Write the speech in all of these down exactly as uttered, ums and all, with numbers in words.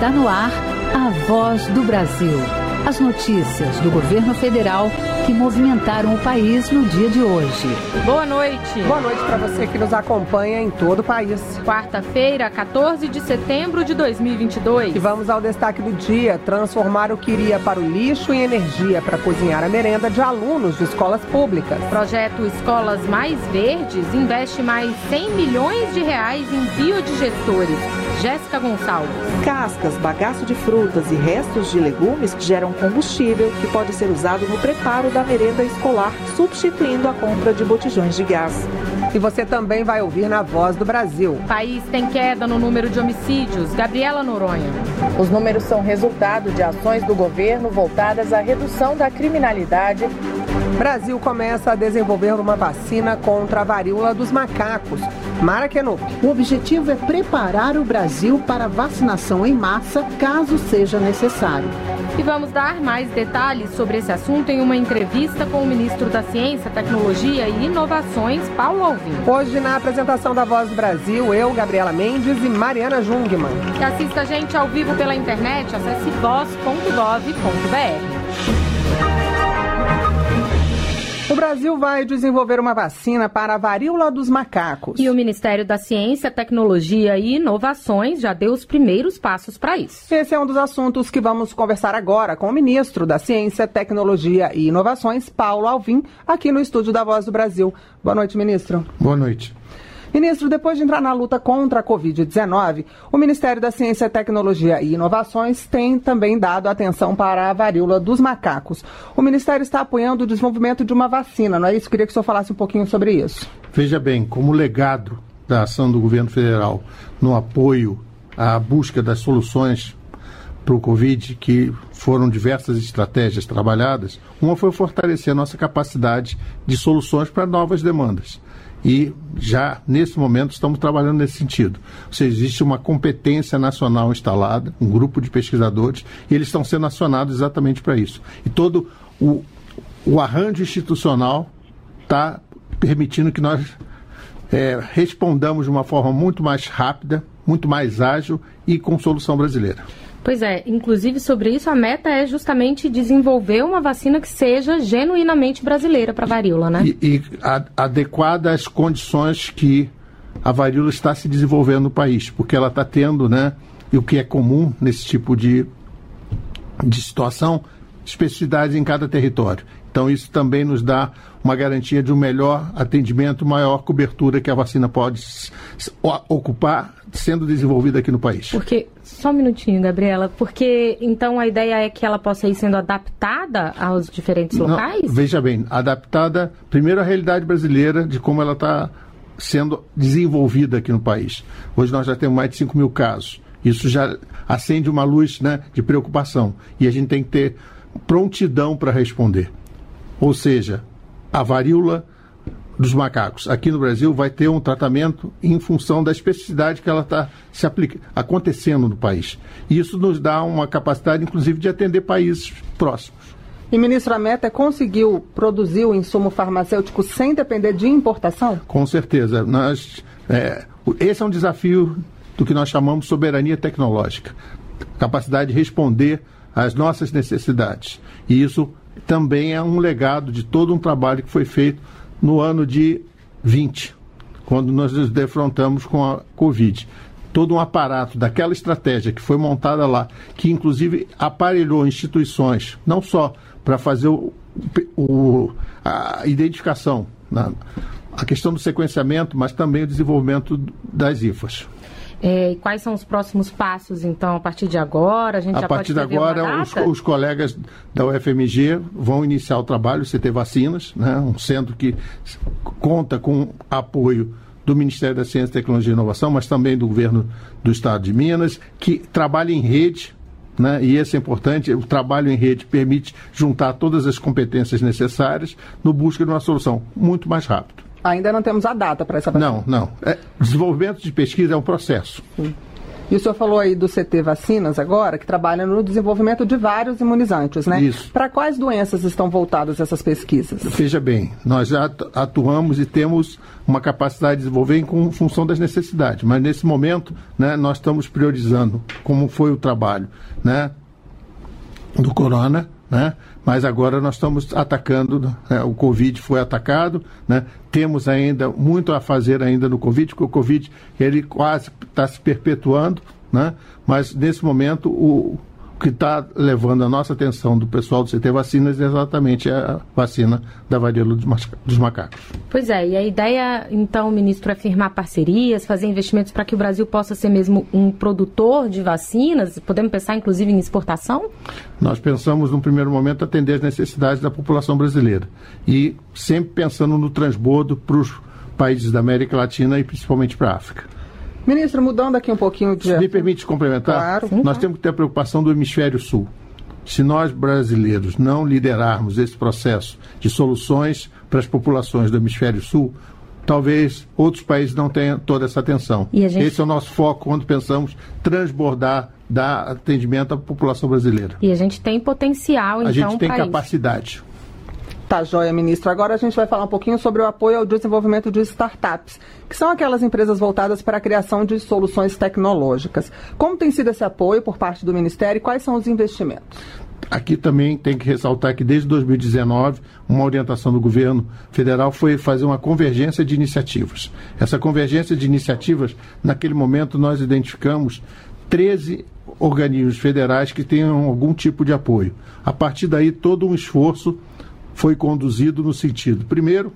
Está no ar a Voz do Brasil. As notícias do governo federal que movimentaram o país no dia de hoje. Boa noite. Boa noite para você que nos acompanha em todo o país. Quarta-feira, quatorze de setembro de dois mil e vinte e dois. E vamos ao destaque do dia: transformar o que iria para o lixo em energia para cozinhar a merenda de alunos de escolas públicas. Projeto Escolas Mais Verdes investe mais cem milhões de reais em biodigestores. Jéssica Gonçalves. Cascas, bagaço de frutas e restos de legumes geram combustível que pode ser usado no preparo da merenda escolar, substituindo a compra de botijões de gás. E você também vai ouvir na Voz do Brasil. O país tem queda no número de homicídios. Gabriela Noronha. Os números são resultado de ações do governo voltadas à redução da criminalidade. Brasil começa a desenvolver uma vacina contra a varíola dos macacos. Mara Kenup. O objetivo é preparar o Brasil para vacinação em massa, caso seja necessário. E vamos dar mais detalhes sobre esse assunto em uma entrevista com o ministro da Ciência, Tecnologia e Inovações, Paulo Alvim. Hoje, na apresentação da Voz do Brasil, eu, Gabriela Mendes e Mariana Jungmann. E assista a gente ao vivo pela internet, acesse voz ponto gov ponto br. O Brasil vai desenvolver uma vacina para a varíola dos macacos. E o Ministério da Ciência, Tecnologia e Inovações já deu os primeiros passos para isso. Esse é um dos assuntos que vamos conversar agora com o ministro da Ciência, Tecnologia e Inovações, Paulo Alvim, aqui no estúdio da Voz do Brasil. Boa noite, ministro. Boa noite. Ministro, depois de entrar na luta contra a covid dezenove, o Ministério da Ciência, Tecnologia e Inovações tem também dado atenção para a varíola dos macacos. O Ministério está apoiando o desenvolvimento de uma vacina, não é isso? Queria que o senhor falasse um pouquinho sobre isso. Veja bem, como legado da ação do governo federal no apoio à busca das soluções para o Covid, que foram diversas estratégias trabalhadas, uma foi fortalecer a nossa capacidade de soluções para novas demandas. E já, nesse momento, estamos trabalhando nesse sentido. Ou seja, existe uma competência nacional instalada, um grupo de pesquisadores, e eles estão sendo acionados exatamente para isso. E todo o, o arranjo institucional está permitindo que nós é, respondamos de uma forma muito mais rápida, muito mais ágil e com solução brasileira. Pois é, inclusive sobre isso a meta é justamente desenvolver uma vacina que seja genuinamente brasileira para a varíola, né? E, e a, adequada às condições que a varíola está se desenvolvendo no país, porque ela está tendo, né, e o que é comum nesse tipo de, de situação, especificidades em cada território. Então isso também nos dá uma garantia de um melhor atendimento, maior cobertura que a vacina pode ocupar sendo desenvolvida aqui no país. Porque, só um minutinho, Gabriela, porque então a ideia é que ela possa ir sendo adaptada aos diferentes locais? Não, veja bem, adaptada primeiro à realidade brasileira de como ela está sendo desenvolvida aqui no país. Hoje nós já temos mais de cinco mil casos. Isso já acende uma luz, né, de preocupação. E a gente tem que ter prontidão para responder. Ou seja, a varíola dos macacos aqui no Brasil vai ter um tratamento em função da especificidade que ela está se aplica, acontecendo no país. E isso nos dá uma capacidade, inclusive, de atender países próximos. E, ministro, a meta é conseguir produzir o insumo farmacêutico sem depender de importação? Com certeza. Nós, é, esse é um desafio do que nós chamamos de soberania tecnológica. Capacidade de responder às nossas necessidades. E isso também é um legado de todo um trabalho que foi feito no ano de vinte, quando nós nos defrontamos com a Covid. Todo um aparato daquela estratégia que foi montada lá, que inclusive aparelhou instituições, não só para fazer o, o, a identificação, né, a questão do sequenciamento, mas também o desenvolvimento das I F As. É, e quais são os próximos passos, então, a partir de agora? A gente a já partir pode de agora, os, os colegas da U F M G vão iniciar o trabalho, C T Vacinas, né, um centro que conta com apoio do Ministério da Ciência, Tecnologia e Inovação, mas também do governo do Estado de Minas, que trabalha em rede, né, e isso é importante, o trabalho em rede permite juntar todas as competências necessárias no busca de uma solução muito mais rápido. Ainda não temos a data para essa vacina. Não, não. É, desenvolvimento de pesquisa é um processo. Sim. E o senhor falou aí do C T Vacinas agora, que trabalha no desenvolvimento de vários imunizantes, né? Isso. Para quais doenças estão voltadas essas pesquisas? Veja bem, nós já atuamos e temos uma capacidade de desenvolver em função das necessidades, mas nesse momento, né, nós estamos priorizando como foi o trabalho, né, do corona, né, mas agora nós estamos atacando, né, o Covid foi atacado, né, temos ainda muito a fazer ainda no Covid, porque o Covid ele quase está se perpetuando, né, mas nesse momento o que está levando a nossa atenção do pessoal do C T Vacinas é exatamente a vacina da varíola dos macacos. Pois é, e a ideia, então, ministro, é firmar parcerias, fazer investimentos para que o Brasil possa ser mesmo um produtor de vacinas? Podemos pensar, inclusive, em exportação? Nós pensamos, num primeiro momento, atender as necessidades da população brasileira e sempre pensando no transbordo para os países da América Latina e principalmente para a África. Ministro, mudando aqui um pouquinho de... Se me permite complementar, claro. Nós temos que ter a preocupação do hemisfério sul. Se nós, brasileiros, não liderarmos esse processo de soluções para as populações do hemisfério sul, talvez outros países não tenham toda essa atenção. Gente... Esse é o nosso foco quando pensamos transbordar, dar atendimento à população brasileira. E a gente tem potencial, então, a gente tem para capacidade. Isso. Tá, joia, ministro. Agora a gente vai falar um pouquinho sobre o apoio ao desenvolvimento de startups, que são aquelas empresas voltadas para a criação de soluções tecnológicas. Como tem sido esse apoio por parte do Ministério e quais são os investimentos? Aqui também tem que ressaltar que desde dois mil e dezenove, uma orientação do governo federal foi fazer uma convergência de iniciativas. Essa convergência de iniciativas, naquele momento nós identificamos treze organismos federais que tenham algum tipo de apoio. A partir daí, todo um esforço foi conduzido no sentido, primeiro,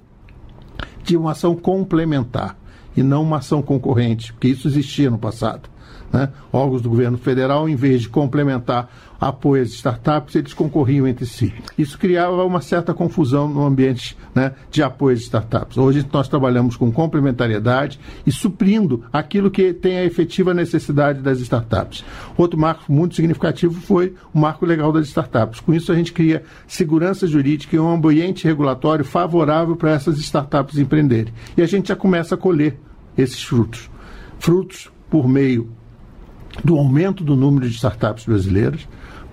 de uma ação complementar e não uma ação concorrente, porque isso existia no passado, né? Órgãos do governo federal, em vez de complementar apoio às startups, eles concorriam entre si. Isso criava uma certa confusão no ambiente, né, de apoio às startups. Hoje nós trabalhamos com complementariedade e suprindo aquilo que tem a efetiva necessidade das startups. Outro marco muito significativo foi o marco legal das startups. Com isso a gente cria segurança jurídica e um ambiente regulatório favorável para essas startups empreenderem. E a gente já começa a colher esses frutos. Frutos por meio do aumento do número de startups brasileiras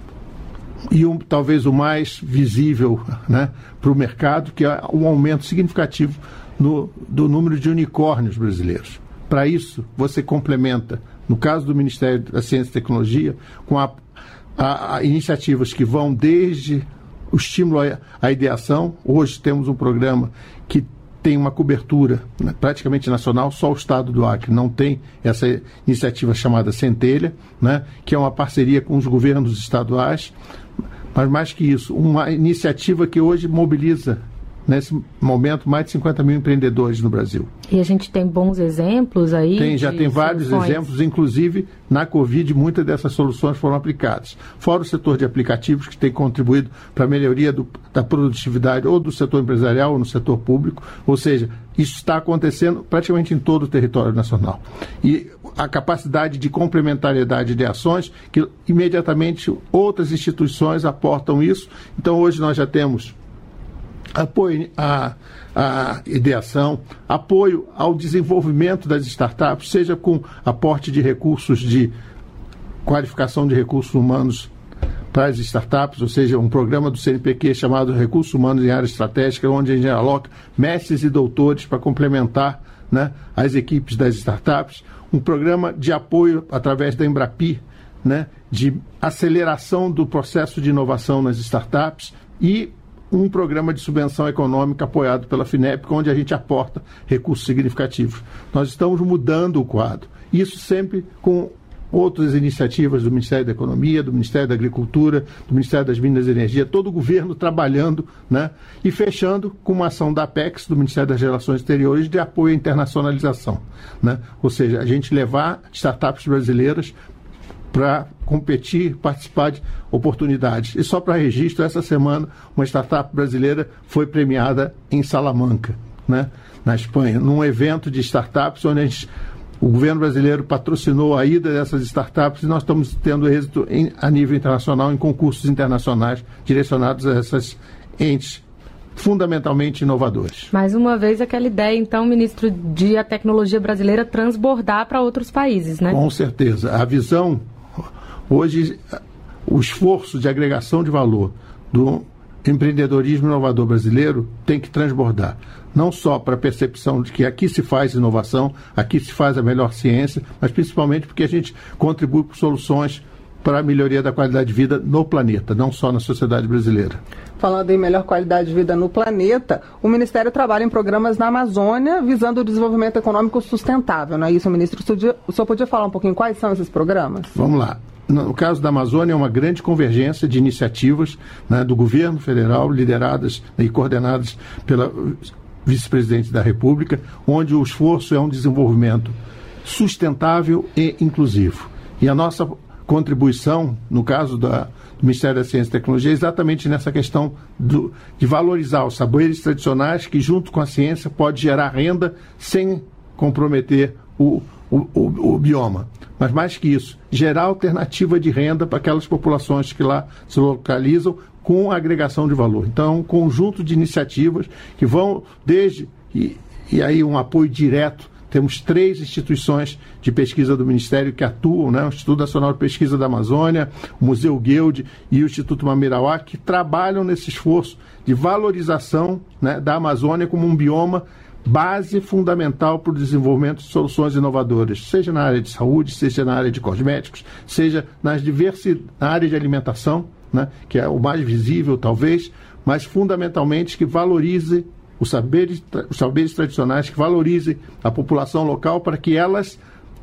e um, talvez o mais visível, né, para o mercado, que é um aumento significativo no, do número de unicórnios brasileiros. Para isso, você complementa, no caso do Ministério da Ciência e Tecnologia, com a, a, a iniciativas que vão desde o estímulo à, à ideação. Hoje temos um programa que tem uma cobertura, né, praticamente nacional, só o estado do Acre não tem essa iniciativa chamada Centelha, né, que é uma parceria com os governos estaduais, mas mais que isso, uma iniciativa que hoje mobiliza, nesse momento, mais de cinquenta mil empreendedores no Brasil. E a gente tem bons exemplos aí? Tem, já tem vários soluções. exemplos, inclusive na Covid, muitas dessas soluções foram aplicadas. Fora o setor de aplicativos, que tem contribuído para a melhoria do, da produtividade ou do setor empresarial ou no setor público, ou seja, isso está acontecendo praticamente em todo o território nacional. E a capacidade de complementariedade de ações, que imediatamente outras instituições aportam isso. Então hoje nós já temos apoio à, à ideação, apoio ao desenvolvimento das startups, seja com aporte de recursos de qualificação de recursos humanos para as startups, ou seja, um programa do C N P Q chamado Recursos Humanos em Área Estratégica, onde a gente aloca mestres e doutores para complementar, né, as equipes das startups, um programa de apoio através da Embrapi, né, de aceleração do processo de inovação nas startups e um programa de subvenção econômica apoiado pela FINEP, onde a gente aporta recursos significativos. Nós estamos mudando o quadro. Isso sempre com outras iniciativas do Ministério da Economia, do Ministério da Agricultura, do Ministério das Minas e Energia, todo o governo trabalhando, né, e fechando com uma ação da Apex, do Ministério das Relações Exteriores, de apoio à internacionalização, né? Ou seja, a gente levar startups brasileiras para competir, participar de oportunidades. E só para registro, essa semana, uma startup brasileira foi premiada em Salamanca, né, na Espanha, num evento de startups, onde a gente, o governo brasileiro patrocinou a ida dessas startups e nós estamos tendo êxito em, a nível internacional em concursos internacionais direcionados a essas entes fundamentalmente inovadores. Mais uma vez, aquela ideia, então, ministro, de a tecnologia brasileira transbordar para outros países, né? Com certeza. A visão, hoje, o esforço de agregação de valor do empreendedorismo inovador brasileiro tem que transbordar. Não só para a percepção de que aqui se faz inovação, aqui se faz a melhor ciência, mas principalmente porque a gente contribui por soluções para a melhoria da qualidade de vida no planeta, não só na sociedade brasileira. Falando em melhor qualidade de vida no planeta, o Ministério trabalha em programas na Amazônia visando o desenvolvimento econômico sustentável, não é isso, ministro? O senhor podia falar um pouquinho quais são esses programas? Vamos lá. No caso da Amazônia, é uma grande convergência de iniciativas, né, do governo federal, lideradas e coordenadas pela vice-presidente da República, onde o esforço é um desenvolvimento sustentável e inclusivo. E a nossa contribuição, no caso da, do Ministério da Ciência e Tecnologia, é exatamente nessa questão do, de valorizar os saberes tradicionais que, junto com a ciência, pode gerar renda sem comprometer o, o, o, o bioma. Mas mais que isso, gerar alternativa de renda para aquelas populações que lá se localizam com agregação de valor. Então, é um conjunto de iniciativas que vão desde, e, e aí um apoio direto. Temos três instituições de pesquisa do Ministério que atuam, né? O Instituto Nacional de Pesquisa da Amazônia, o Museu Guild e o Instituto Mamirauá, que trabalham nesse esforço de valorização, né, da Amazônia como um bioma base fundamental para o desenvolvimento de soluções inovadoras, seja na área de saúde, seja na área de cosméticos, seja nas diversas áreas de alimentação, né, que é o mais visível talvez, mas fundamentalmente que valorize os saberes, os saberes tradicionais, que valorize a população local para que elas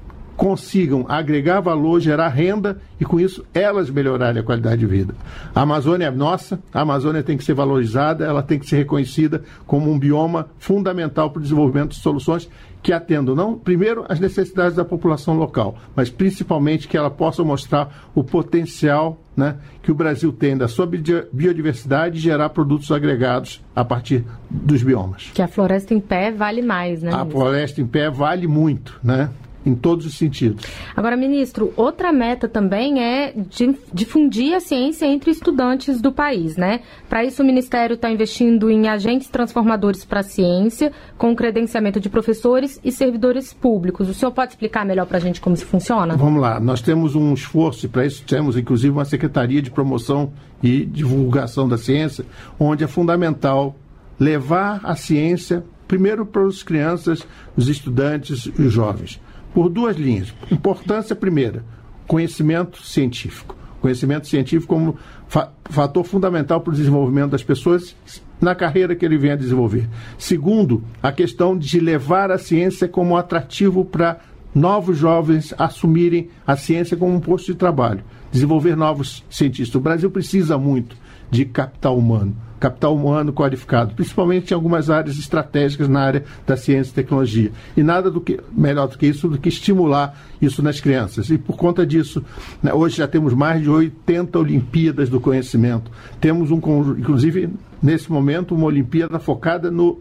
consigam agregar valor, gerar renda e, com isso, elas melhorarem a qualidade de vida. A Amazônia é nossa, a Amazônia tem que ser valorizada, ela tem que ser reconhecida como um bioma fundamental para o desenvolvimento de soluções que atendam, não, primeiro, as necessidades da população local, mas principalmente que ela possa mostrar o potencial, né, que o Brasil tem da sua biodiversidade e gerar produtos agregados a partir dos biomas. Que a floresta em pé vale mais, né? A ministro? floresta em pé vale muito, né? Em todos os sentidos. Agora, ministro, outra meta também é de difundir a ciência entre estudantes do país, né? Para isso, o Ministério está investindo em agentes transformadores para a ciência, com credenciamento de professores e servidores públicos. O senhor pode explicar melhor para a gente como isso funciona? Vamos lá. Nós temos um esforço, e para isso temos, inclusive, uma Secretaria de Promoção e Divulgação da Ciência, onde é fundamental levar a ciência, primeiro para as crianças, os estudantes e os jovens, por duas linhas. Importância primeira, conhecimento científico. Conhecimento científico como fa- fator fundamental para o desenvolvimento das pessoas na carreira que ele vem a desenvolver. Segundo, a questão de levar a ciência como atrativo para novos jovens assumirem a ciência como um posto de trabalho, desenvolver novos cientistas. O Brasil precisa muito de capital humano, capital humano qualificado, principalmente em algumas áreas estratégicas na área da ciência e tecnologia. E nada do que, melhor do que isso, do que estimular isso nas crianças. E por conta disso, né, hoje já temos mais de oitenta Olimpíadas do Conhecimento. Temos, um, inclusive, nesse momento, uma Olimpíada focada no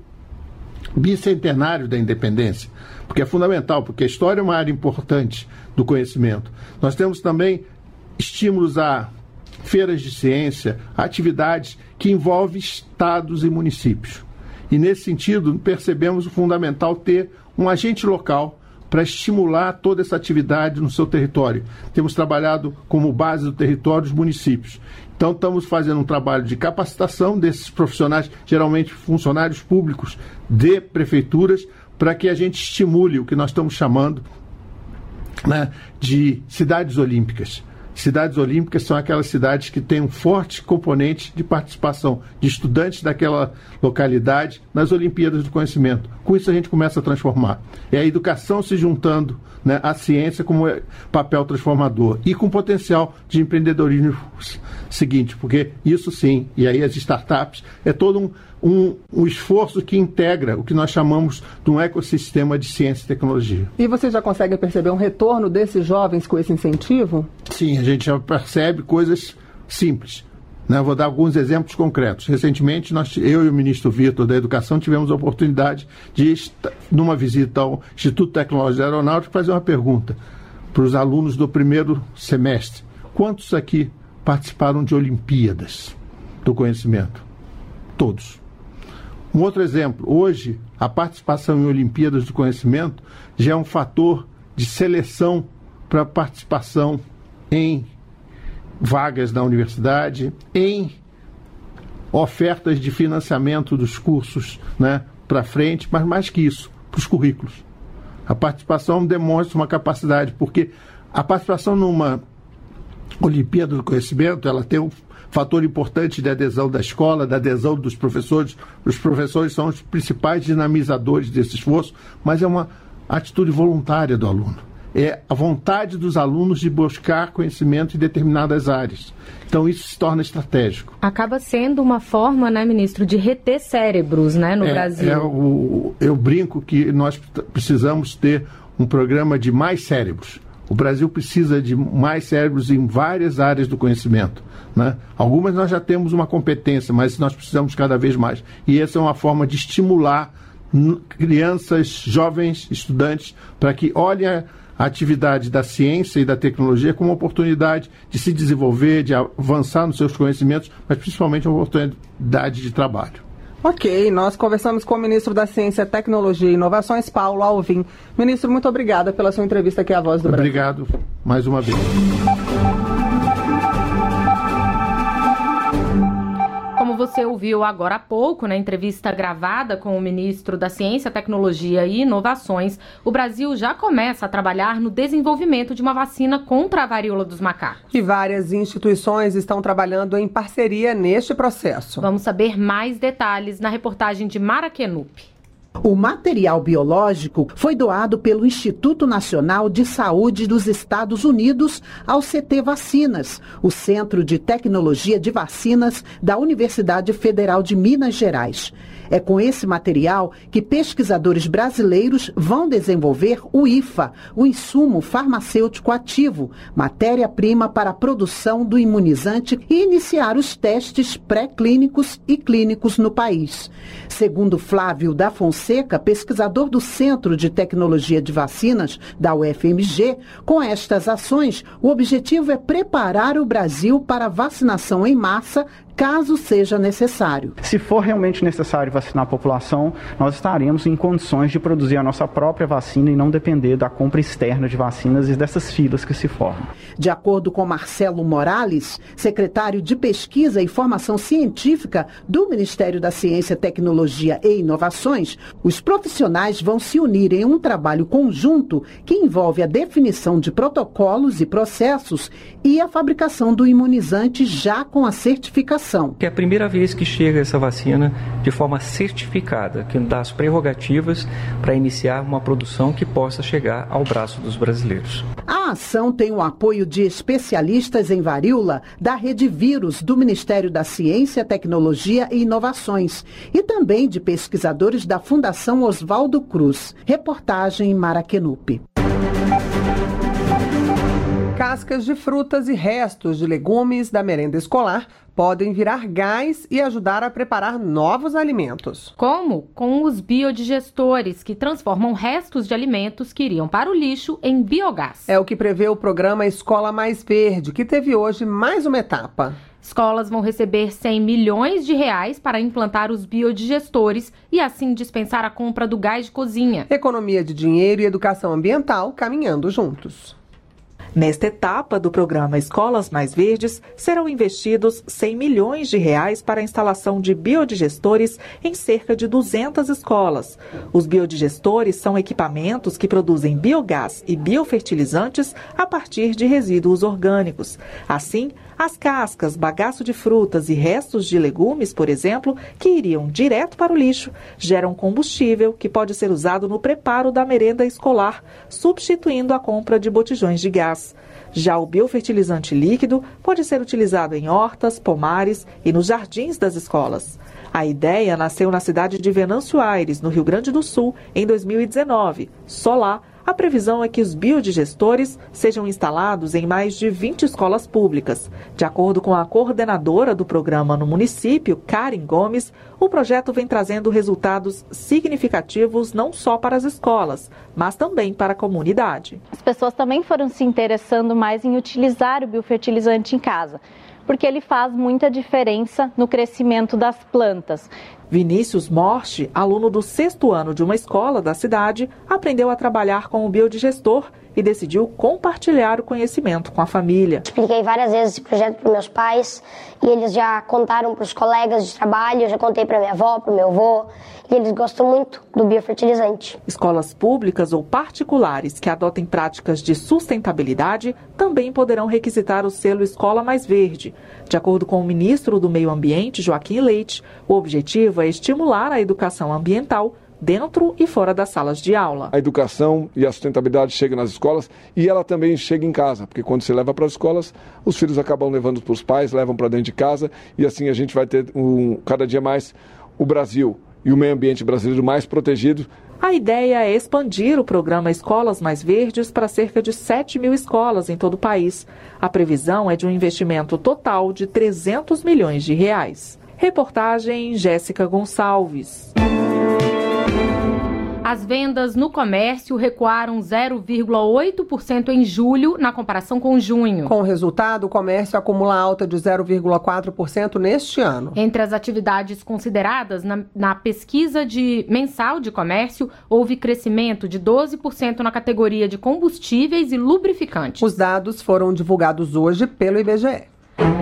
bicentenário da independência, porque é fundamental, porque a história é uma área importante do conhecimento. Nós temos também estímulos a feiras de ciência, atividades que envolvem estados e municípios. E, nesse sentido, percebemos o fundamental ter um agente local para estimular toda essa atividade no seu território. Temos trabalhado como base do território os municípios. Então, estamos fazendo um trabalho de capacitação desses profissionais, geralmente funcionários públicos de prefeituras, para que a gente estimule o que nós estamos chamando, né, de cidades olímpicas. Cidades olímpicas são aquelas cidades que têm um forte componente de participação de estudantes daquela localidade nas Olimpíadas do Conhecimento. Com isso a gente começa a transformar. É a educação se juntando, né, à ciência como papel transformador e com potencial de empreendedorismo seguinte, porque isso sim, e aí as startups, é todo um, um, um esforço que integra o que nós chamamos de um ecossistema de ciência e tecnologia. E você já consegue perceber um retorno desses jovens com esse incentivo? Sim, a gente já percebe coisas simples. Né? Vou dar alguns exemplos concretos. Recentemente, nós, eu e o ministro Vitor da Educação tivemos a oportunidade de, numa visita ao Instituto Tecnológico da Aeronáutica, fazer uma pergunta para os alunos do primeiro semestre. Quantos aqui participaram de Olimpíadas do Conhecimento? Todos. Um outro exemplo, hoje a participação em Olimpíadas do Conhecimento já é um fator de seleção para participação em vagas na universidade, em ofertas de financiamento dos cursos, né, para frente, mas mais que isso, para os currículos. A participação demonstra uma capacidade, porque a participação numa Olimpíada do Conhecimento, ela tem um fator importante de adesão da escola, da adesão dos professores. Os professores são os principais dinamizadores desse esforço, mas é uma atitude voluntária do aluno. É a vontade dos alunos de buscar conhecimento em determinadas áreas. Então, isso se torna estratégico. Acaba sendo uma forma, né, ministro, de reter cérebros, né, no é, Brasil. É o, eu brinco que nós precisamos ter um programa de mais cérebros. O Brasil precisa de mais cérebros em várias áreas do conhecimento, né? Algumas nós já temos uma competência, mas nós precisamos cada vez mais. E essa é uma forma de estimular crianças, jovens, estudantes, para que olhem a a atividade da ciência e da tecnologia como uma oportunidade de se desenvolver, de avançar nos seus conhecimentos, mas principalmente uma oportunidade de trabalho. Ok, nós conversamos com o ministro da Ciência, Tecnologia e Inovações, Paulo Alvim. Ministro, muito obrigada pela sua entrevista aqui à Voz do Brasil. Obrigado mais uma vez. Como você ouviu agora há pouco, na entrevista gravada com o ministro da Ciência, Tecnologia e Inovações, o Brasil já começa a trabalhar no desenvolvimento de uma vacina contra a varíola dos macacos. E várias instituições estão trabalhando em parceria neste processo. Vamos saber mais detalhes na reportagem de Mara Kenup. O material biológico foi doado pelo Instituto Nacional de Saúde dos Estados Unidos ao C T Vacinas, o Centro de Tecnologia de Vacinas da Universidade Federal de Minas Gerais. É com esse material que pesquisadores brasileiros vão desenvolver o I F A, o insumo farmacêutico ativo, matéria-prima para a produção do imunizante, e iniciar os testes pré-clínicos e clínicos no país. Segundo Flávio da Fonseca, pesquisador do Centro de Tecnologia de Vacinas da U F M G, com estas ações, o objetivo é preparar o Brasil para a vacinação em massa, caso seja necessário. Se for realmente necessário vacinar a população, nós estaremos em condições de produzir a nossa própria vacina e não depender da compra externa de vacinas e dessas filas que se formam. De acordo com Marcelo Morales, secretário de Pesquisa e Formação Científica do Ministério da Ciência, Tecnologia e Inovações, os profissionais vão se unir em um trabalho conjunto que envolve a definição de protocolos e processos e a fabricação do imunizante já com a certificação. Que é a primeira vez que chega essa vacina de forma certificada, que dá as prerrogativas para iniciar uma produção que possa chegar ao braço dos brasileiros. A ação tem o apoio de especialistas em varíola da Rede Vírus do Ministério da Ciência, Tecnologia e Inovações e também de pesquisadores da Fundação Oswaldo Cruz. Reportagem Mara Kenup. Cascas de frutas e restos de legumes da merenda escolar podem virar gás e ajudar a preparar novos alimentos. Como? Com os biodigestores, que transformam restos de alimentos que iriam para o lixo em biogás. É o que prevê o programa Escola Mais Verde, que teve hoje mais uma etapa. Escolas vão receber cem milhões de reais para implantar os biodigestores e assim dispensar a compra do gás de cozinha. Economia de dinheiro e educação ambiental caminhando juntos. Nesta etapa do programa Escolas Mais Verdes, serão investidos cem milhões de reais para a instalação de biodigestores em cerca de duzentas escolas. Os biodigestores são equipamentos que produzem biogás e biofertilizantes a partir de resíduos orgânicos. Assim, as cascas, bagaço de frutas e restos de legumes, por exemplo, que iriam direto para o lixo, geram combustível que pode ser usado no preparo da merenda escolar, substituindo a compra de botijões de gás. Já o biofertilizante líquido pode ser utilizado em hortas, pomares e nos jardins das escolas. A ideia nasceu na cidade de Venâncio Aires, no Rio Grande do Sul, em dois mil e dezenove. Só lá, a previsão é que os biodigestores sejam instalados em mais de vinte escolas públicas. De acordo com a coordenadora do programa no município, Karen Gomes, o projeto vem trazendo resultados significativos não só para as escolas, mas também para a comunidade. As pessoas também foram se interessando mais em utilizar o biofertilizante em casa, porque ele faz muita diferença no crescimento das plantas. Vinícius Morte, aluno do sexto ano de uma escola da cidade, aprendeu a trabalhar com o biodigestor e decidiu compartilhar o conhecimento com a família. Expliquei várias vezes esse projeto para meus pais e eles já contaram para os colegas de trabalho, eu já contei para minha avó, para o meu avô, e eles gostam muito do biofertilizante. Escolas públicas ou particulares que adotem práticas de sustentabilidade também poderão requisitar o selo Escola Mais Verde. De acordo com o ministro do Meio Ambiente, Joaquim Leite, o objetivo é estimular a educação ambiental dentro e fora das salas de aula. A educação e a sustentabilidade chegam nas escolas e ela também chega em casa, porque quando se leva para as escolas, os filhos acabam levando para os pais, levam para dentro de casa e assim a gente vai ter um, cada dia mais o Brasil e o meio ambiente brasileiro mais protegido. A ideia é expandir o programa Escolas Mais Verdes para cerca de sete mil escolas em todo o país. A previsão é de um investimento total de trezentos milhões de reais. Reportagem Jéssica Gonçalves. As vendas no comércio recuaram zero vírgula oito por cento em julho, na comparação com junho. Com o resultado, o comércio acumula alta de zero vírgula quatro por cento neste ano. Entre as atividades consideradas na, na pesquisa de mensal de comércio, houve crescimento de doze por cento na categoria de combustíveis e lubrificantes. Os dados foram divulgados hoje pelo I B G E.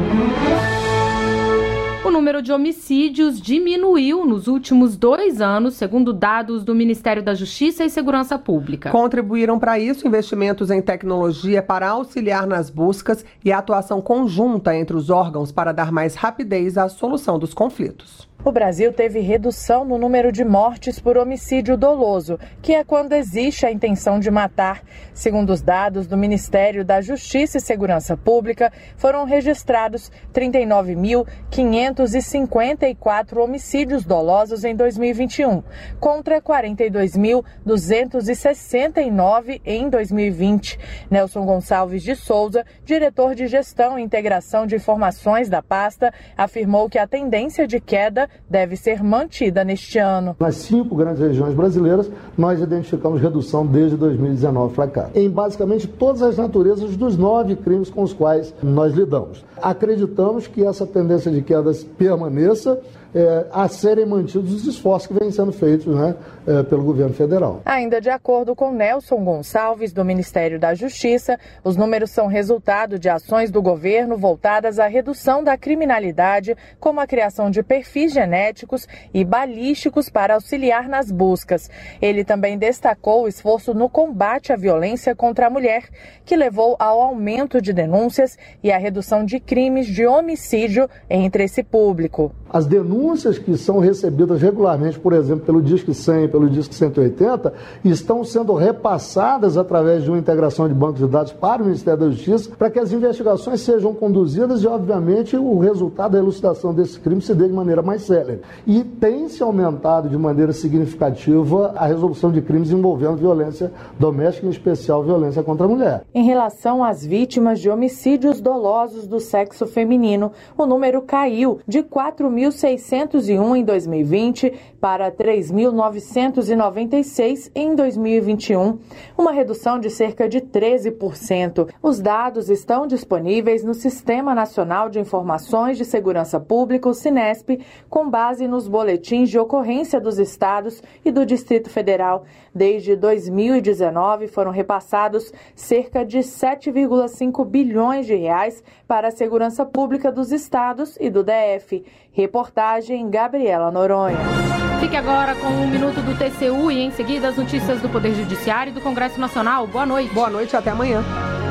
O número de homicídios diminuiu nos últimos dois anos, segundo dados do Ministério da Justiça e Segurança Pública. Contribuíram para isso investimentos em tecnologia para auxiliar nas buscas e a atuação conjunta entre os órgãos para dar mais rapidez à solução dos conflitos. O Brasil teve redução no número de mortes por homicídio doloso, que é quando existe a intenção de matar. Segundo os dados do Ministério da Justiça e Segurança Pública, foram registrados trinta e nove mil quinhentos e cinquenta e quatro homicídios dolosos em dois mil e vinte e um, contra quarenta e dois mil duzentos e sessenta e nove em dois mil e vinte. Nelson Gonçalves de Souza, diretor de Gestão e Integração de Informações da pasta, afirmou que a tendência de queda deve ser mantida neste ano. Nas cinco grandes regiões brasileiras, nós identificamos redução desde dois mil e dezenove para cá, em basicamente todas as naturezas dos nove crimes com os quais nós lidamos. Acreditamos que essa tendência de quedas permaneça, É, a serem mantidos os esforços que vêm sendo feitos, né, é, pelo governo federal. Ainda de acordo com Nelson Gonçalves, do Ministério da Justiça, os números são resultado de ações do governo voltadas à redução da criminalidade, como a criação de perfis genéticos e balísticos para auxiliar nas buscas. Ele também destacou o esforço no combate à violência contra a mulher, que levou ao aumento de denúncias e à redução de crimes de homicídio entre esse público. As denúncias que são recebidas regularmente, por exemplo, pelo Disque cem, pelo Disque cento e oitenta, estão sendo repassadas através de uma integração de bancos de dados para o Ministério da Justiça, para que as investigações sejam conduzidas e, obviamente, o resultado da elucidação desse crime se dê de maneira mais célere. E tem-se aumentado de maneira significativa a resolução de crimes envolvendo violência doméstica, em especial violência contra a mulher. Em relação às vítimas de homicídios dolosos do sexo feminino, o número caiu de quatro mil seiscentos e um em dois mil e vinte para três mil novecentos e noventa e seis em dois mil e vinte e um, uma redução de cerca de treze por cento. Os dados estão disponíveis no Sistema Nacional de Informações de Segurança Pública, o Sinesp, com base nos boletins de ocorrência dos estados e do Distrito Federal. Desde dois mil e dezenove foram repassados cerca de sete vírgula cinco bilhões de reais para a segurança pública dos estados e do D F. Reportagem Gabriela Noronha. Fique agora com um minuto do T C U e em seguida as notícias do Poder Judiciário e do Congresso Nacional. Boa noite. Boa noite, até amanhã.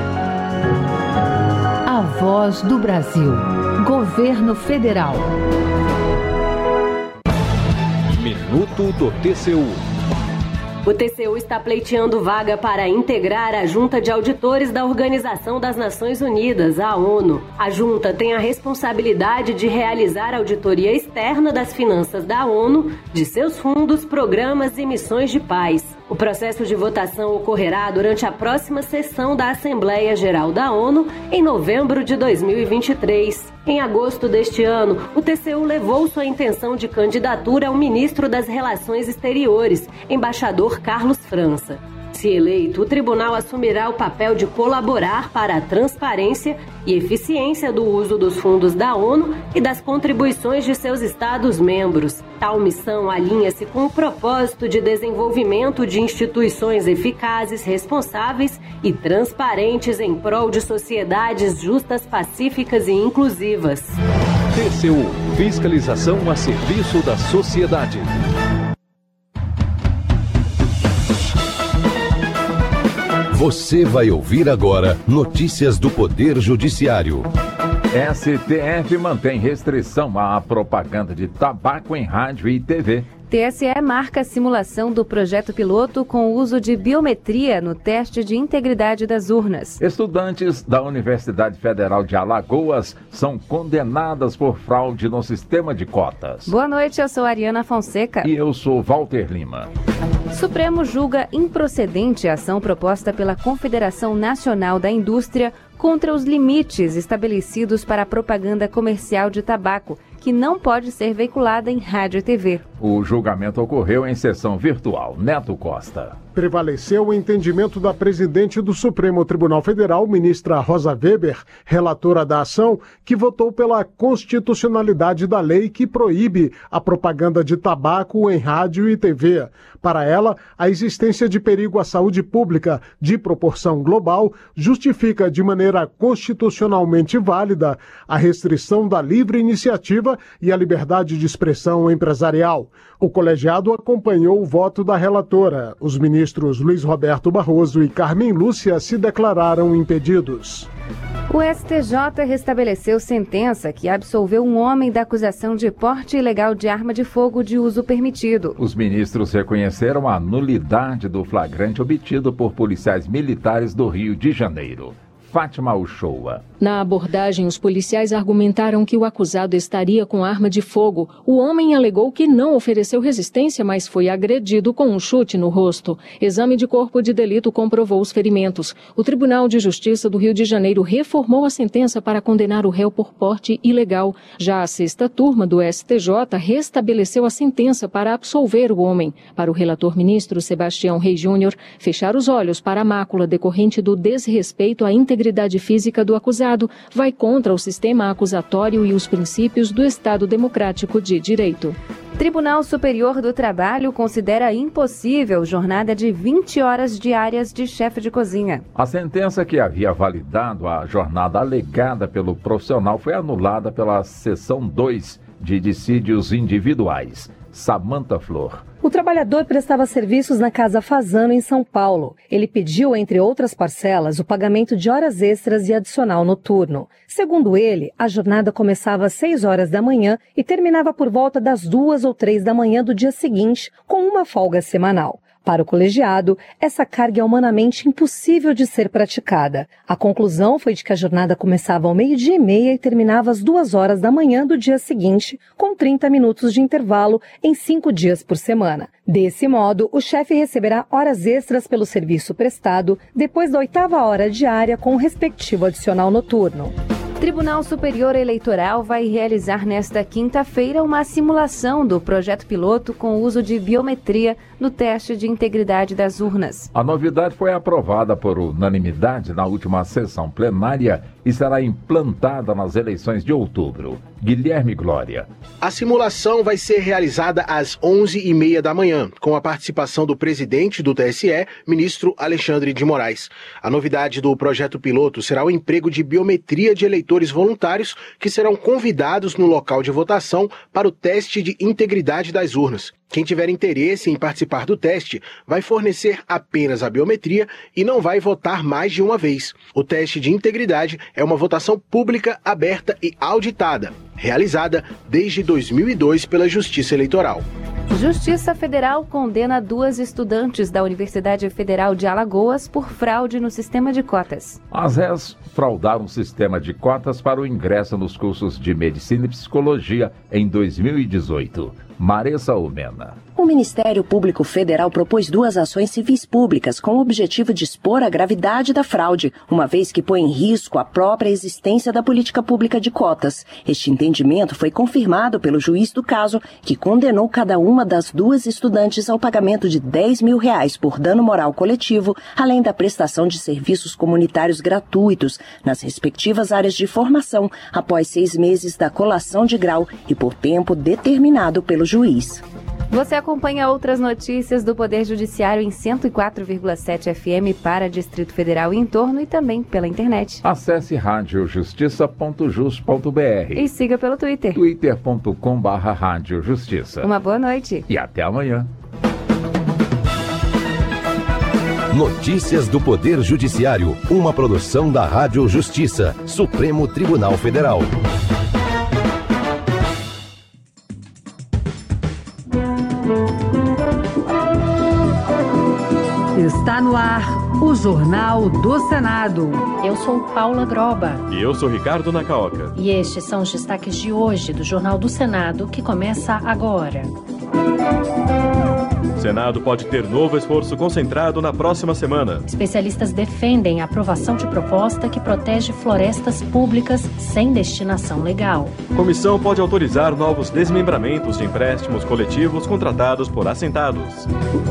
A Voz do Brasil. Governo Federal. Minuto do T C U. O T C U está pleiteando vaga para integrar a Junta de Auditores da Organização das Nações Unidas, a ONU. A junta tem a responsabilidade de realizar a auditoria externa das finanças da ONU, de seus fundos, programas e missões de paz. O processo de votação ocorrerá durante a próxima sessão da Assembleia Geral da ONU, em novembro de dois mil e vinte e três. Em agosto deste ano, o T C U levou sua intenção de candidatura ao ministro das Relações Exteriores, embaixador Carlos França. Se eleito, o tribunal assumirá o papel de colaborar para a transparência e eficiência do uso dos fundos da ONU e das contribuições de seus Estados-membros. Tal missão alinha-se com o propósito de desenvolvimento de instituições eficazes, responsáveis e transparentes em prol de sociedades justas, pacíficas e inclusivas. T C U – Fiscalização a serviço da sociedade. Você vai ouvir agora notícias do Poder Judiciário. S T F mantém restrição à propaganda de tabaco em rádio e T V. T S E marca a simulação do projeto piloto com o uso de biometria no teste de integridade das urnas. Estudantes da Universidade Federal de Alagoas são condenadas por fraude no sistema de cotas. Boa noite, eu sou Ariana Fonseca. E eu sou Walter Lima. Supremo julga improcedente a ação proposta pela Confederação Nacional da Indústria contra os limites estabelecidos para a propaganda comercial de tabaco, que não pode ser veiculada em rádio e T V. O julgamento ocorreu em sessão virtual. Neto Costa. Prevaleceu o entendimento da presidente do Supremo Tribunal Federal, ministra Rosa Weber, relatora da ação, que votou pela constitucionalidade da lei que proíbe a propaganda de tabaco em rádio e T V. Para ela, a existência de perigo à saúde pública de proporção global justifica de maneira constitucionalmente válida a restrição da livre iniciativa e a liberdade de expressão empresarial. O colegiado acompanhou o voto da relatora. Os ministros Luiz Roberto Barroso e Carmen Lúcia se declararam impedidos. O S T J restabeleceu sentença que absolveu um homem da acusação de porte ilegal de arma de fogo de uso permitido. Os ministros reconheceram a nulidade do flagrante obtido por policiais militares do Rio de Janeiro. Fátima Uchoa. Na abordagem, os policiais argumentaram que o acusado estaria com arma de fogo. O homem alegou que não ofereceu resistência, mas foi agredido com um chute no rosto. Exame de corpo de delito comprovou os ferimentos. O Tribunal de Justiça do Rio de Janeiro reformou a sentença para condenar o réu por porte ilegal. Já a sexta turma do S T J restabeleceu a sentença para absolver o homem. Para o relator ministro Sebastião Reis Júnior, fechar os olhos para a mácula decorrente do desrespeito à integridade física do acusado vai contra o sistema acusatório e os princípios do Estado Democrático de Direito. Tribunal Superior do Trabalho considera impossível jornada de vinte horas diárias de chefe de cozinha. A sentença que havia validado a jornada alegada pelo profissional foi anulada pela seção dois de dissídios individuais. Samanta Flor. O trabalhador prestava serviços na Casa Fazano, em São Paulo. Ele pediu, entre outras parcelas, o pagamento de horas extras e adicional noturno. Segundo ele, a jornada começava às seis horas da manhã e terminava por volta das duas ou três da manhã do dia seguinte, com uma folga semanal. Para o colegiado, essa carga é humanamente impossível de ser praticada. A conclusão foi de que a jornada começava ao meio-dia e meia e terminava às duas horas da manhã do dia seguinte, com trinta minutos de intervalo em cinco dias por semana. Desse modo, o chefe receberá horas extras pelo serviço prestado depois da oitava hora diária com o respectivo adicional noturno. Tribunal Superior Eleitoral vai realizar nesta quinta-feira uma simulação do projeto piloto com o uso de biometria no teste de integridade das urnas. A novidade foi aprovada por unanimidade na última sessão plenária e será implantada nas eleições de outubro. Guilherme Glória. A simulação vai ser realizada às onze e meia da manhã, com a participação do presidente do T S E, ministro Alexandre de Moraes. A novidade do projeto piloto será o emprego de biometria de eleitores voluntários que serão convidados no local de votação para o teste de integridade das urnas. Quem tiver interesse em participar do teste vai fornecer apenas a biometria e não vai votar mais de uma vez. O teste de integridade é uma votação pública, aberta e auditada, realizada desde dois mil e dois pela Justiça Eleitoral. Justiça Federal condena duas estudantes da Universidade Federal de Alagoas por fraude no sistema de cotas. As réis fraudaram o sistema de cotas para o ingresso nos cursos de Medicina e Psicologia em dois mil e dezoito. Maressa Omena. O Ministério Público Federal propôs duas ações civis públicas com o objetivo de expor a gravidade da fraude, uma vez que põe em risco a própria existência da política pública de cotas. Este entendimento foi confirmado pelo juiz do caso, que condenou cada uma das duas estudantes ao pagamento de dez mil reais por dano moral coletivo, além da prestação de serviços comunitários gratuitos nas respectivas áreas de formação, após seis meses da colação de grau e por tempo determinado pelo juiz. Você acompanha outras notícias do Poder Judiciário em cento e quatro vírgula sete F M para Distrito Federal e em torno e também pela internet. Acesse rádio justiça ponto jus ponto b r e siga pelo Twitter. twitter ponto com barra rádio justiça. Uma boa noite. E até amanhã. Notícias do Poder Judiciário, uma produção da Rádio Justiça, Supremo Tribunal Federal. Está no ar o Jornal do Senado. Eu sou Paula Groba. E eu sou Ricardo Nacaoca. E estes são os destaques de hoje do Jornal do Senado, que começa agora. O Senado pode ter novo esforço concentrado na próxima semana. Especialistas defendem a aprovação de proposta que protege florestas públicas sem destinação legal. Comissão pode autorizar novos desmembramentos de empréstimos coletivos contratados por assentados.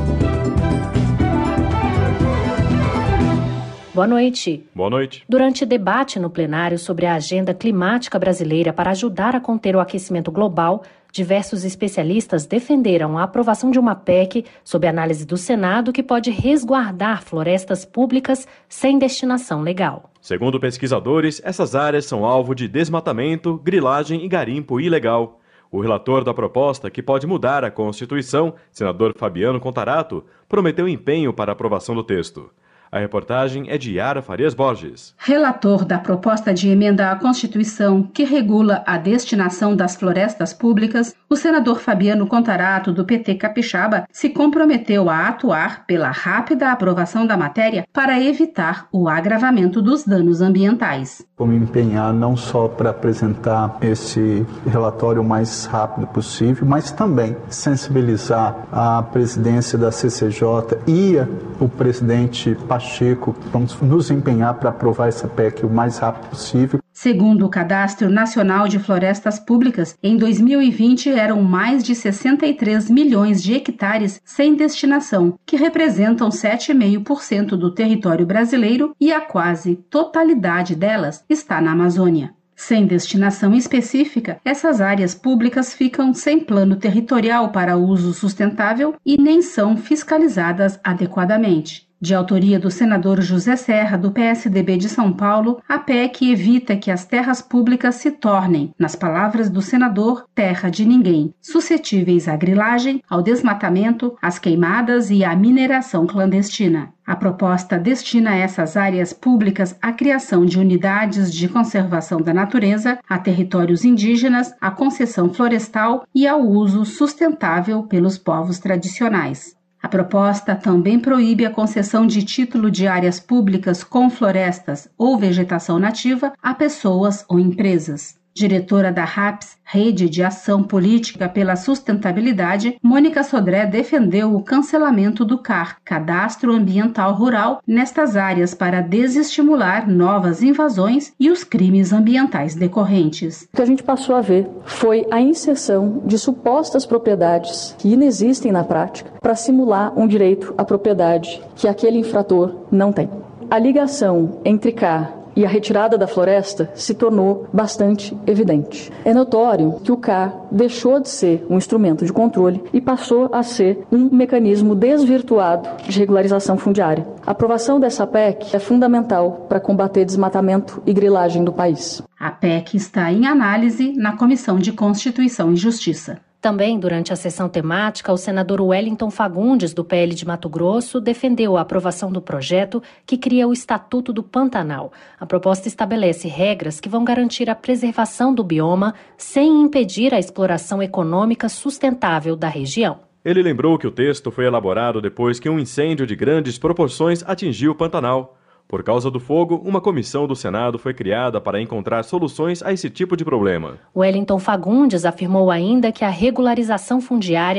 Boa noite. Boa noite. Durante debate no plenário sobre a agenda climática brasileira para ajudar a conter o aquecimento global, diversos especialistas defenderam a aprovação de uma P E C sob análise do Senado que pode resguardar florestas públicas sem destinação legal. Segundo pesquisadores, essas áreas são alvo de desmatamento, grilagem e garimpo ilegal. O relator da proposta, que pode mudar a Constituição, senador Fabiano Contarato, prometeu empenho para a aprovação do texto. A reportagem é de Yara Farias Borges. Relator da proposta de emenda à Constituição que regula a destinação das florestas públicas, o senador Fabiano Contarato, do P T Capixaba, se comprometeu a atuar pela rápida aprovação da matéria para evitar o agravamento dos danos ambientais. Vou me empenhar não só para apresentar esse relatório o mais rápido possível, mas também sensibilizar a presidência da C C J e o presidente Pacheco. Vamos nos empenhar para aprovar essa P E C o mais rápido possível. Segundo o Cadastro Nacional de Florestas Públicas, em dois mil e vinte eram mais de sessenta e três milhões de hectares sem destinação, que representam sete vírgula cinco por cento do território brasileiro e a quase totalidade delas está na Amazônia. Sem destinação específica, essas áreas públicas ficam sem plano territorial para uso sustentável e nem são fiscalizadas adequadamente. De autoria do senador José Serra, do P S D B de São Paulo, a P E C evita que as terras públicas se tornem, nas palavras do senador, terra de ninguém, suscetíveis à grilagem, ao desmatamento, às queimadas e à mineração clandestina. A proposta destina essas áreas públicas à criação de unidades de conservação da natureza, a territórios indígenas, à concessão florestal e ao uso sustentável pelos povos tradicionais. A proposta também proíbe a concessão de título de áreas públicas com florestas ou vegetação nativa a pessoas ou empresas. Diretora da RAPS, Rede de Ação Política pela Sustentabilidade, Mônica Sodré defendeu o cancelamento do C A R, Cadastro Ambiental Rural, nestas áreas para desestimular novas invasões e os crimes ambientais decorrentes. O que a gente passou a ver foi a inserção de supostas propriedades que inexistem na prática para simular um direito à propriedade que aquele infrator não tem. A ligação entre C A R e a retirada da floresta se tornou bastante evidente. É notório que o C A R deixou de ser um instrumento de controle e passou a ser um mecanismo desvirtuado de regularização fundiária. A aprovação dessa P E C é fundamental para combater desmatamento e grilagem do país. A P E C está em análise na Comissão de Constituição e Justiça. Também, durante a sessão temática, o senador Wellington Fagundes, do P L de Mato Grosso, defendeu a aprovação do projeto que cria o Estatuto do Pantanal. A proposta estabelece regras que vão garantir a preservação do bioma sem impedir a exploração econômica sustentável da região. Ele lembrou que o texto foi elaborado depois que um incêndio de grandes proporções atingiu o Pantanal. Por causa do fogo, uma comissão do Senado foi criada para encontrar soluções a esse tipo de problema. Wellington Fagundes afirmou ainda que a regularização fundiária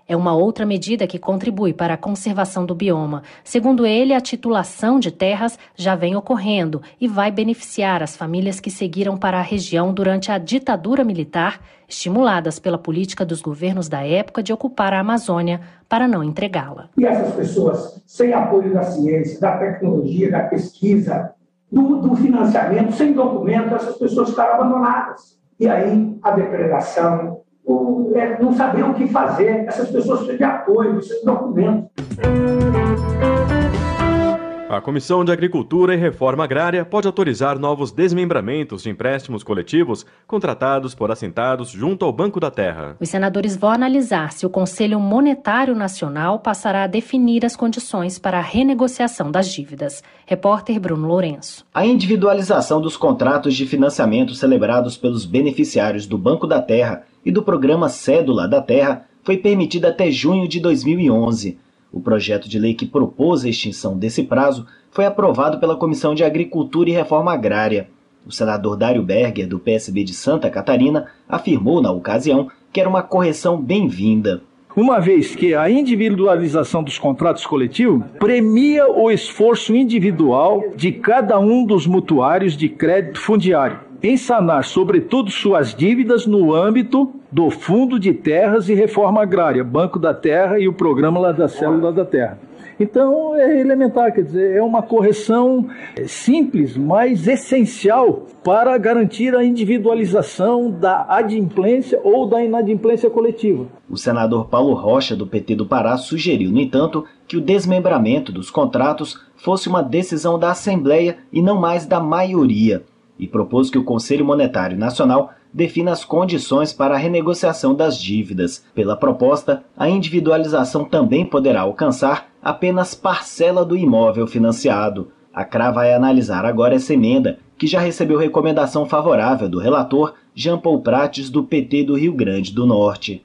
É uma outra medida que contribui para a conservação do bioma. Segundo ele, a titulação de terras já vem ocorrendo e vai beneficiar as famílias que seguiram para a região durante a ditadura militar, estimuladas pela política dos governos da época de ocupar a Amazônia para não entregá-la. E essas pessoas, sem apoio da ciência, da tecnologia, da pesquisa, do, do financiamento, sem documento, essas pessoas ficaram abandonadas. E aí a depredação, o, é, não saber o que fazer, essas pessoas precisam de apoio, precisam de documento. A Comissão de Agricultura e Reforma Agrária pode autorizar novos desmembramentos de empréstimos coletivos contratados por assentados junto ao Banco da Terra. Os senadores vão analisar se o Conselho Monetário Nacional passará a definir as condições para a renegociação das dívidas. Repórter Bruno Lourenço. A individualização dos contratos de financiamento celebrados pelos beneficiários do Banco da Terra e do programa Cédula da Terra foi permitida até junho de dois mil e onze. O projeto de lei que propôs a extinção desse prazo foi aprovado pela Comissão de Agricultura e Reforma Agrária. O senador Dário Berger, do P S B de Santa Catarina, afirmou na ocasião que era uma correção bem-vinda. Uma vez que a individualização dos contratos coletivos premia o esforço individual de cada um dos mutuários de crédito fundiário em sanar, sobretudo, suas dívidas no âmbito do Fundo de Terras e Reforma Agrária, Banco da Terra e o programa lá da Célula da Terra. Então, é elementar, quer dizer, é uma correção simples, mas essencial para garantir a individualização da adimplência ou da inadimplência coletiva. O senador Paulo Rocha, do P T do Pará, sugeriu, no entanto, que o desmembramento dos contratos fosse uma decisão da Assembleia e não mais da maioria, e propôs que o Conselho Monetário Nacional defina as condições para a renegociação das dívidas. Pela proposta, a individualização também poderá alcançar apenas parcela do imóvel financiado. A C R A vai analisar agora essa emenda, que já recebeu recomendação favorável do relator Jean Paul Prates, do P T do Rio Grande do Norte.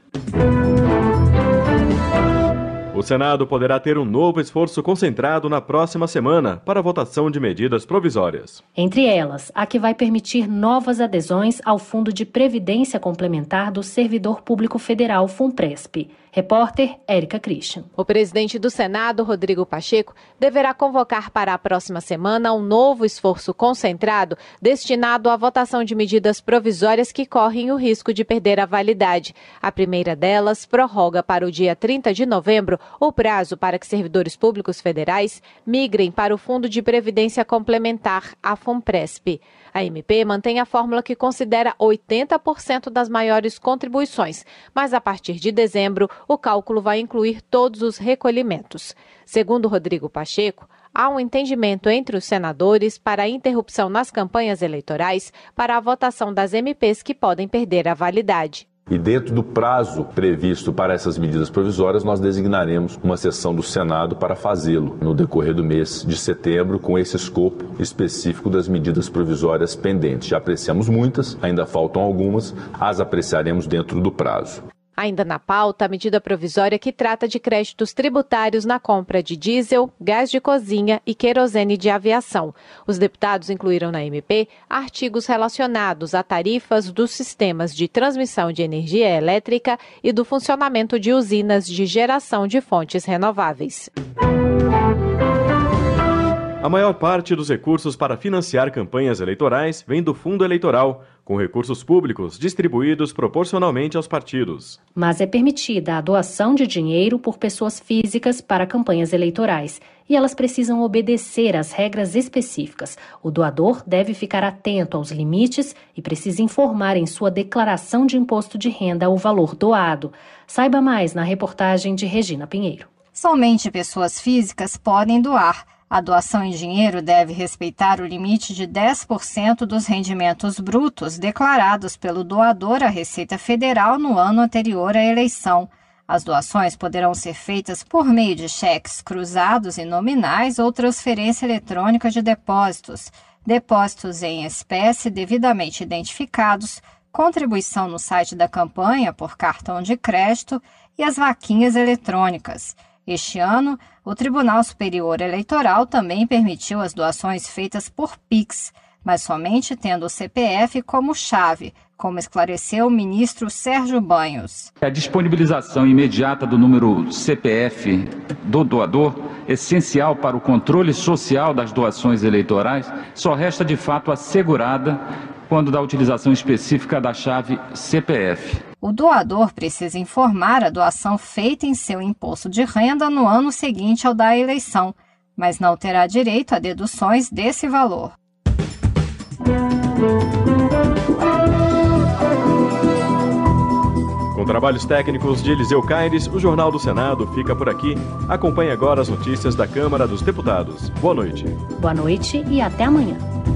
O Senado poderá ter um novo esforço concentrado na próxima semana para a votação de medidas provisórias. Entre elas, a que vai permitir novas adesões ao Fundo de Previdência Complementar do Servidor Público Federal, FUNPRESP. Repórter Érica Christian. O presidente do Senado, Rodrigo Pacheco, deverá convocar para a próxima semana um novo esforço concentrado destinado à votação de medidas provisórias que correm o risco de perder a validade. A primeira delas prorroga para o dia trinta de novembro o prazo para que servidores públicos federais migrem para o Fundo de Previdência Complementar, a FUNPRESP. A M P mantém a fórmula que considera oitenta por cento das maiores contribuições, mas a partir de dezembro o cálculo vai incluir todos os recolhimentos. Segundo Rodrigo Pacheco, há um entendimento entre os senadores para a interrupção nas campanhas eleitorais para a votação das M Ps que podem perder a validade. E dentro do prazo previsto para essas medidas provisórias, nós designaremos uma sessão do Senado para fazê-lo no decorrer do mês de setembro, com esse escopo específico das medidas provisórias pendentes. Já apreciamos muitas, ainda faltam algumas, as apreciaremos dentro do prazo. Ainda na pauta, a medida provisória que trata de créditos tributários na compra de diesel, gás de cozinha e querosene de aviação. Os deputados incluíram na M P artigos relacionados a tarifas dos sistemas de transmissão de energia elétrica e do funcionamento de usinas de geração de fontes renováveis. A maior parte dos recursos para financiar campanhas eleitorais vem do fundo eleitoral, com recursos públicos distribuídos proporcionalmente aos partidos. Mas é permitida a doação de dinheiro por pessoas físicas para campanhas eleitorais, e elas precisam obedecer às regras específicas. O doador deve ficar atento aos limites e precisa informar em sua declaração de imposto de renda o valor doado. Saiba mais na reportagem de Regina Pinheiro. Somente pessoas físicas podem doar. A doação em dinheiro deve respeitar o limite de dez por cento dos rendimentos brutos declarados pelo doador à Receita Federal no ano anterior à eleição. As doações poderão ser feitas por meio de cheques cruzados e nominais ou transferência eletrônica de depósitos, depósitos em espécie devidamente identificados, contribuição no site da campanha por cartão de crédito e as vaquinhas eletrônicas. Este ano, o Tribunal Superior Eleitoral também permitiu as doações feitas por Pix, mas somente tendo o C P F como chave, como esclareceu o ministro Sérgio Banhos. A disponibilização imediata do número C P F do doador, essencial para o controle social das doações eleitorais, só resta de fato assegurada quando da utilização específica da chave C P F. O doador precisa informar a doação feita em seu imposto de renda no ano seguinte ao da eleição, mas não terá direito a deduções desse valor. Com trabalhos técnicos de Eliseu Caires, o Jornal do Senado fica por aqui. Acompanhe agora as notícias da Câmara dos Deputados. Boa noite. Boa noite e até amanhã.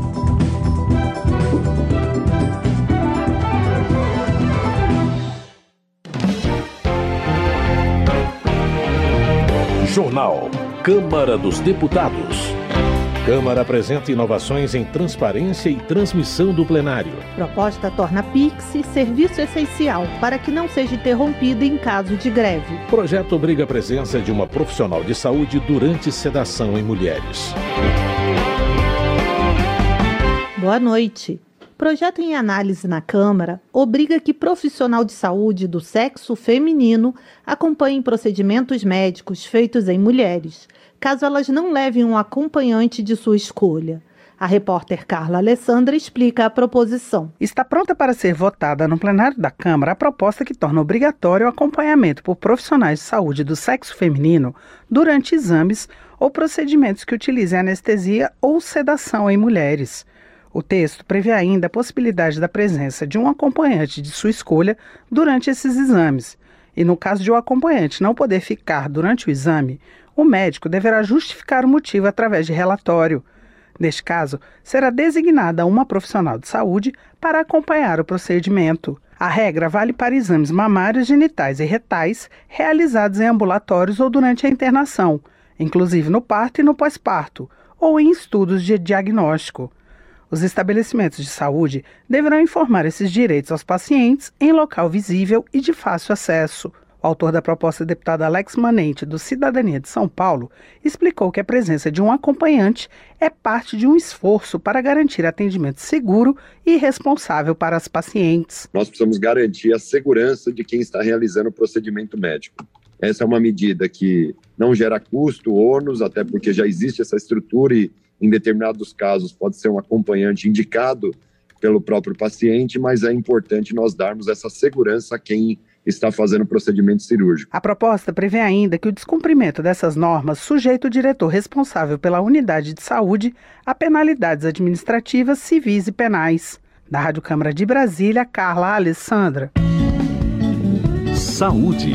Jornal Câmara dos Deputados. Câmara apresenta inovações em transparência e transmissão do plenário. Proposta torna Pix serviço essencial para que não seja interrompido em caso de greve. Projeto obriga a presença de uma profissional de saúde durante sedação em mulheres. Boa noite. Projeto em análise na Câmara obriga que profissional de saúde do sexo feminino acompanhe procedimentos médicos feitos em mulheres, caso elas não levem um acompanhante de sua escolha. A repórter Carla Alessandra explica a proposição. Está pronta para ser votada no plenário da Câmara a proposta que torna obrigatório o acompanhamento por profissionais de saúde do sexo feminino durante exames ou procedimentos que utilizem anestesia ou sedação em mulheres. O texto prevê ainda a possibilidade da presença de um acompanhante de sua escolha durante esses exames. E no caso de o acompanhante não poder ficar durante o exame, o médico deverá justificar o motivo através de relatório. Neste caso, será designada uma profissional de saúde para acompanhar o procedimento. A regra vale para exames mamários, genitais e retais realizados em ambulatórios ou durante a internação, inclusive no parto e no pós-parto, ou em estudos de diagnóstico. Os estabelecimentos de saúde deverão informar esses direitos aos pacientes em local visível e de fácil acesso. O autor da proposta, o deputado Alex Manente, do Cidadania de São Paulo, explicou que a presença de um acompanhante é parte de um esforço para garantir atendimento seguro e responsável para as pacientes. Nós precisamos garantir a segurança de quem está realizando o procedimento médico. Essa é uma medida que não gera custo, ônus, até porque já existe essa estrutura e, em determinados casos, pode ser um acompanhante indicado pelo próprio paciente, mas é importante nós darmos essa segurança a quem está fazendo o procedimento cirúrgico. A proposta prevê ainda que o descumprimento dessas normas sujeita o diretor responsável pela unidade de saúde a penalidades administrativas, civis e penais. Da Rádio Câmara de Brasília, Carla Alessandra. Saúde.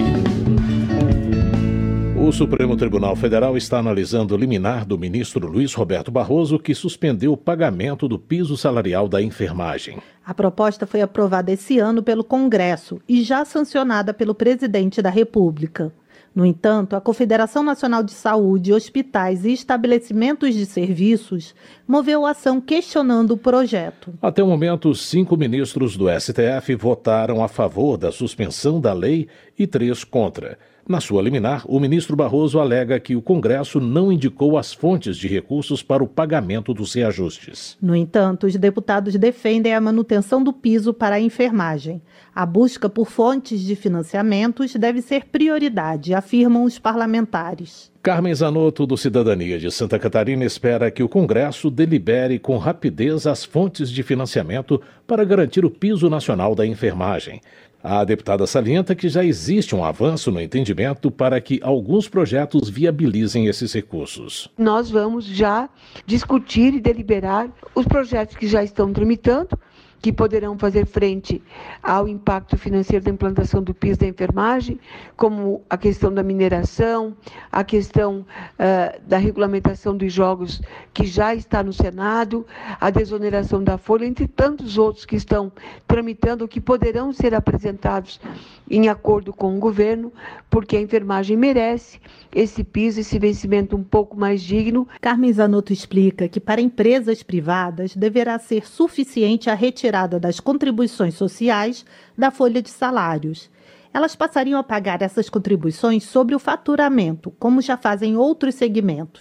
O Supremo Tribunal Federal está analisando o liminar do ministro Luiz Roberto Barroso, que suspendeu o pagamento do piso salarial da enfermagem. A proposta foi aprovada esse ano pelo Congresso e já sancionada pelo presidente da República. No entanto, a Confederação Nacional de Saúde, Hospitais e Estabelecimentos de Serviços moveu ação questionando o projeto. Até o momento, cinco ministros do S T F votaram a favor da suspensão da lei e três contra. Na sua liminar, o ministro Barroso alega que o Congresso não indicou as fontes de recursos para o pagamento dos reajustes. No entanto, os deputados defendem a manutenção do piso para a enfermagem. A busca por fontes de financiamentos deve ser prioridade, afirmam os parlamentares. Carmen Zanotto, do Cidadania de Santa Catarina, espera que o Congresso delibere com rapidez as fontes de financiamento para garantir o piso nacional da enfermagem. A deputada salienta que já existe um avanço no entendimento para que alguns projetos viabilizem esses recursos. Nós vamos já discutir e deliberar os projetos que já estão tramitando, que poderão fazer frente ao impacto financeiro da implantação do piso da enfermagem, como a questão da mineração, a questão uh, da regulamentação dos jogos que já está no Senado, a desoneração da folha, entre tantos outros que estão tramitando, que poderão ser apresentados em acordo com o governo, porque a enfermagem merece esse piso, esse vencimento um pouco mais digno. Carmen Zanotto explica que para empresas privadas deverá ser suficiente a retirada das contribuições sociais da folha de salários. Elas passariam a pagar essas contribuições sobre o faturamento, como já fazem outros segmentos.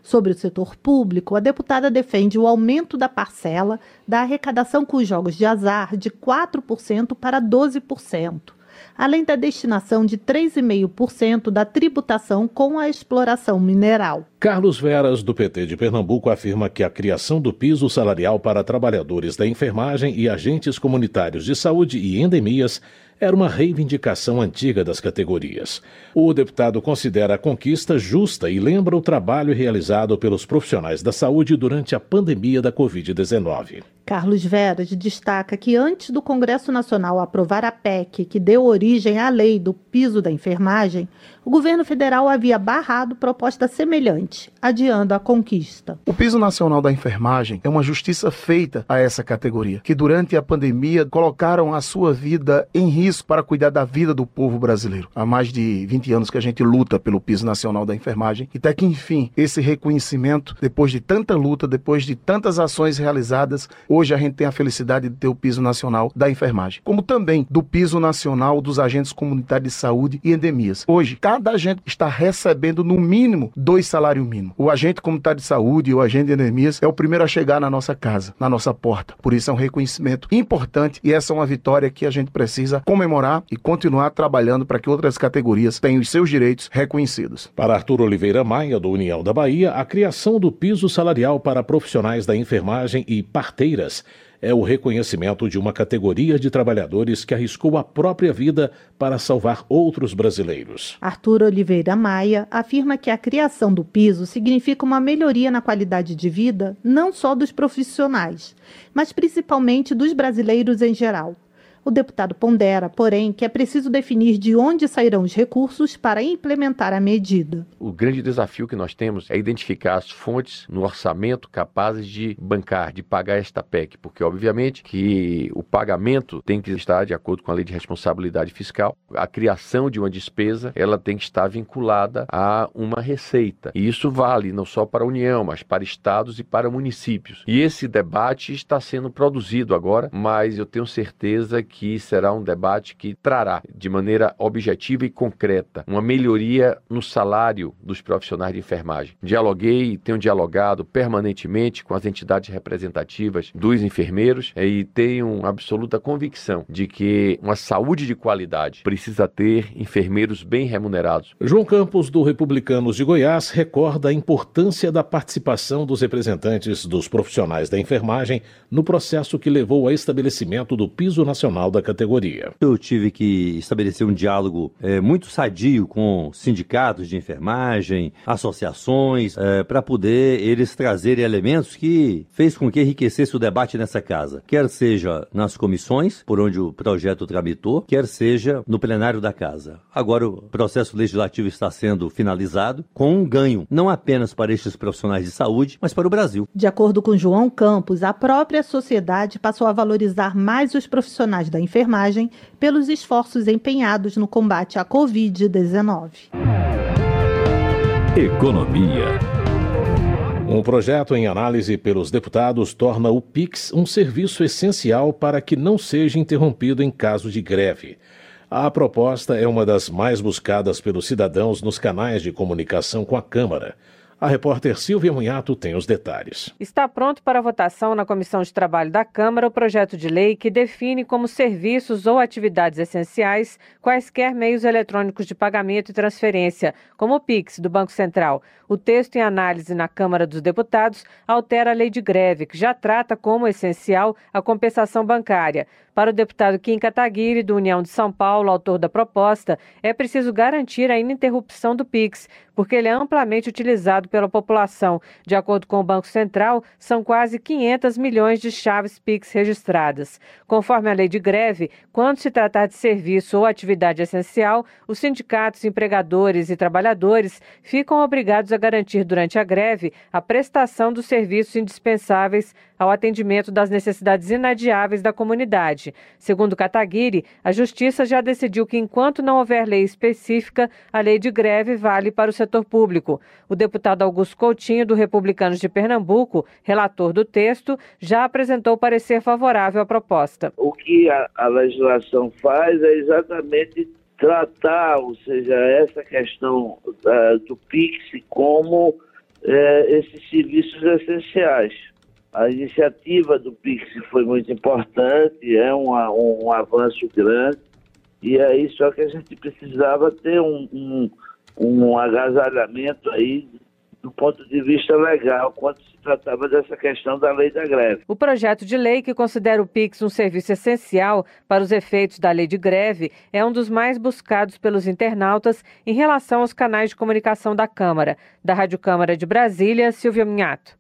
Sobre o setor público, a deputada defende o aumento da parcela da arrecadação com os jogos de azar de quatro por cento para doze por cento, além da destinação de três vírgula cinco por cento da tributação com a exploração mineral. Carlos Veras, do P T de Pernambuco, afirma que a criação do piso salarial para trabalhadores da enfermagem e agentes comunitários de saúde e endemias era uma reivindicação antiga das categorias. O deputado considera a conquista justa e lembra o trabalho realizado pelos profissionais da saúde durante a pandemia da covid dezenove. Carlos Veras destaca que antes do Congresso Nacional aprovar a P E C que deu origem à lei do piso da enfermagem, o governo federal havia barrado proposta semelhante, adiando a conquista. O piso nacional da enfermagem é uma justiça feita a essa categoria, que durante a pandemia colocaram a sua vida em risco para cuidar da vida do povo brasileiro. Há mais de vinte anos que a gente luta pelo piso nacional da enfermagem e até que, enfim, esse reconhecimento, depois de tanta luta, depois de tantas ações realizadas, hoje a gente tem a felicidade de ter o piso nacional da enfermagem, como também do piso nacional dos agentes comunitários de saúde e endemias. Hoje, cada agente está recebendo no mínimo dois salários mínimos. O agente comunitário de saúde e o agente de endemias é o primeiro a chegar na nossa casa, na nossa porta. Por isso é um reconhecimento importante e essa é uma vitória que a gente precisa comemorar e continuar trabalhando para que outras categorias tenham os seus direitos reconhecidos. Para Arthur Oliveira Maia, do União da Bahia, a criação do piso salarial para profissionais da enfermagem e parteiras é o reconhecimento de uma categoria de trabalhadores que arriscou a própria vida para salvar outros brasileiros. Arthur Oliveira Maia afirma que a criação do piso significa uma melhoria na qualidade de vida não só dos profissionais, mas principalmente dos brasileiros em geral. O deputado pondera, porém, que é preciso definir de onde sairão os recursos para implementar a medida. O grande desafio que nós temos é identificar as fontes no orçamento capazes de bancar, de pagar esta P E C, porque obviamente que o pagamento tem que estar de acordo com a lei de responsabilidade fiscal. A criação de uma despesa, ela tem que estar vinculada a uma receita. E isso vale não só para a União, mas para estados e para municípios. E esse debate está sendo produzido agora, mas eu tenho certeza que que será um debate que trará, de maneira objetiva e concreta, uma melhoria no salário dos profissionais de enfermagem. Dialoguei e tenho dialogado permanentemente com as entidades representativas dos enfermeiros e tenho absoluta convicção de que uma saúde de qualidade precisa ter enfermeiros bem remunerados. João Campos, do Republicanos de Goiás, recorda a importância da participação dos representantes dos profissionais da enfermagem no processo que levou ao estabelecimento do piso nacional da categoria. Eu tive que estabelecer um diálogo é, muito sadio com sindicatos de enfermagem, associações, é, para poder eles trazerem elementos que fez com que enriquecesse o debate nessa casa, quer seja nas comissões, por onde o projeto tramitou, quer seja no plenário da casa. Agora o processo legislativo está sendo finalizado com um ganho, não apenas para estes profissionais de saúde, mas para o Brasil. De acordo com João Campos, a própria sociedade passou a valorizar mais os profissionais da enfermagem pelos esforços empenhados no combate à covid dezenove. Economia. Um projeto em análise pelos deputados torna o Pix um serviço essencial para que não seja interrompido em caso de greve. A proposta é uma das mais buscadas pelos cidadãos nos canais de comunicação com a Câmara. A repórter Silvia Munhato tem os detalhes. Está pronto para votação na Comissão de Trabalho da Câmara o projeto de lei que define como serviços ou atividades essenciais quaisquer meios eletrônicos de pagamento e transferência, como o Pix do Banco Central. O texto em análise na Câmara dos Deputados altera a lei de greve, que já trata como essencial a compensação bancária. Para o deputado Kim Kataguiri, do União de São Paulo, autor da proposta, é preciso garantir a ininterrupção do Pix, porque ele é amplamente utilizado pela população. De acordo com o Banco Central, são quase quinhentos milhões de chaves Pix registradas. Conforme a lei de greve, quando se tratar de serviço ou atividade essencial, os sindicatos, empregadores e trabalhadores ficam obrigados a garantir durante a greve a prestação dos serviços indispensáveis ao atendimento das necessidades inadiáveis da comunidade. Segundo Kataguiri, a Justiça já decidiu que, enquanto não houver lei específica, a lei de greve vale para o setor público. O deputado Augusto Coutinho, do Republicanos de Pernambuco, relator do texto, já apresentou parecer favorável à proposta. O que a, a legislação faz é exatamente tratar, ou seja, essa questão uh, do Pix como é, esses serviços essenciais. A iniciativa do Pix foi muito importante, é um, um, um avanço grande, e aí só que a gente precisava ter um, um, um agasalhamento aí do ponto de vista legal, quando se tratava dessa questão da lei da greve. O projeto de lei que considera o Pix um serviço essencial para os efeitos da lei de greve é um dos mais buscados pelos internautas em relação aos canais de comunicação da Câmara. Da Rádio Câmara de Brasília, Silvia Minhato.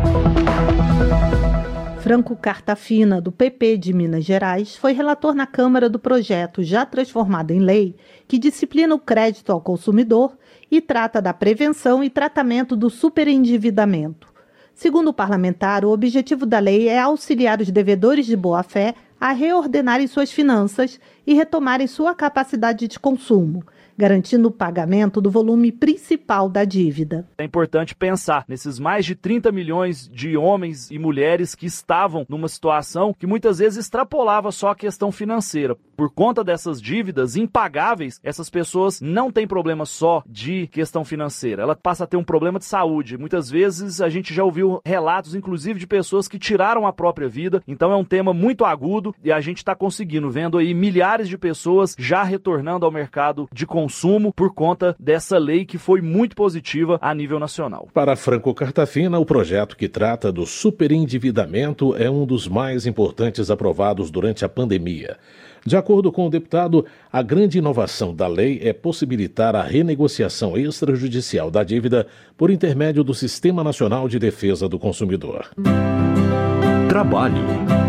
Franco Cartafina, do P P de Minas Gerais, foi relator na Câmara do projeto, já transformado em lei, que disciplina o crédito ao consumidor e trata da prevenção e tratamento do superendividamento. Segundo o parlamentar, o objetivo da lei é auxiliar os devedores de boa-fé a reordenarem suas finanças e retomarem sua capacidade de consumo, garantindo o pagamento do volume principal da dívida. É importante pensar nesses mais de trinta milhões de homens e mulheres que estavam numa situação que muitas vezes extrapolava só a questão financeira. Por conta dessas dívidas impagáveis, essas pessoas não têm problema só de questão financeira, ela passa a ter um problema de saúde. Muitas vezes a gente já ouviu relatos, inclusive, de pessoas que tiraram a própria vida. Então é um tema muito agudo e a gente está conseguindo, vendo aí milhares de pessoas já retornando ao mercado de consumo por conta dessa lei que foi muito positiva a nível nacional. Para Franco Cartafina, o projeto que trata do superendividamento é um dos mais importantes aprovados durante a pandemia. De acordo com o deputado, a grande inovação da lei é possibilitar a renegociação extrajudicial da dívida por intermédio do Sistema Nacional de Defesa do Consumidor. Trabalho.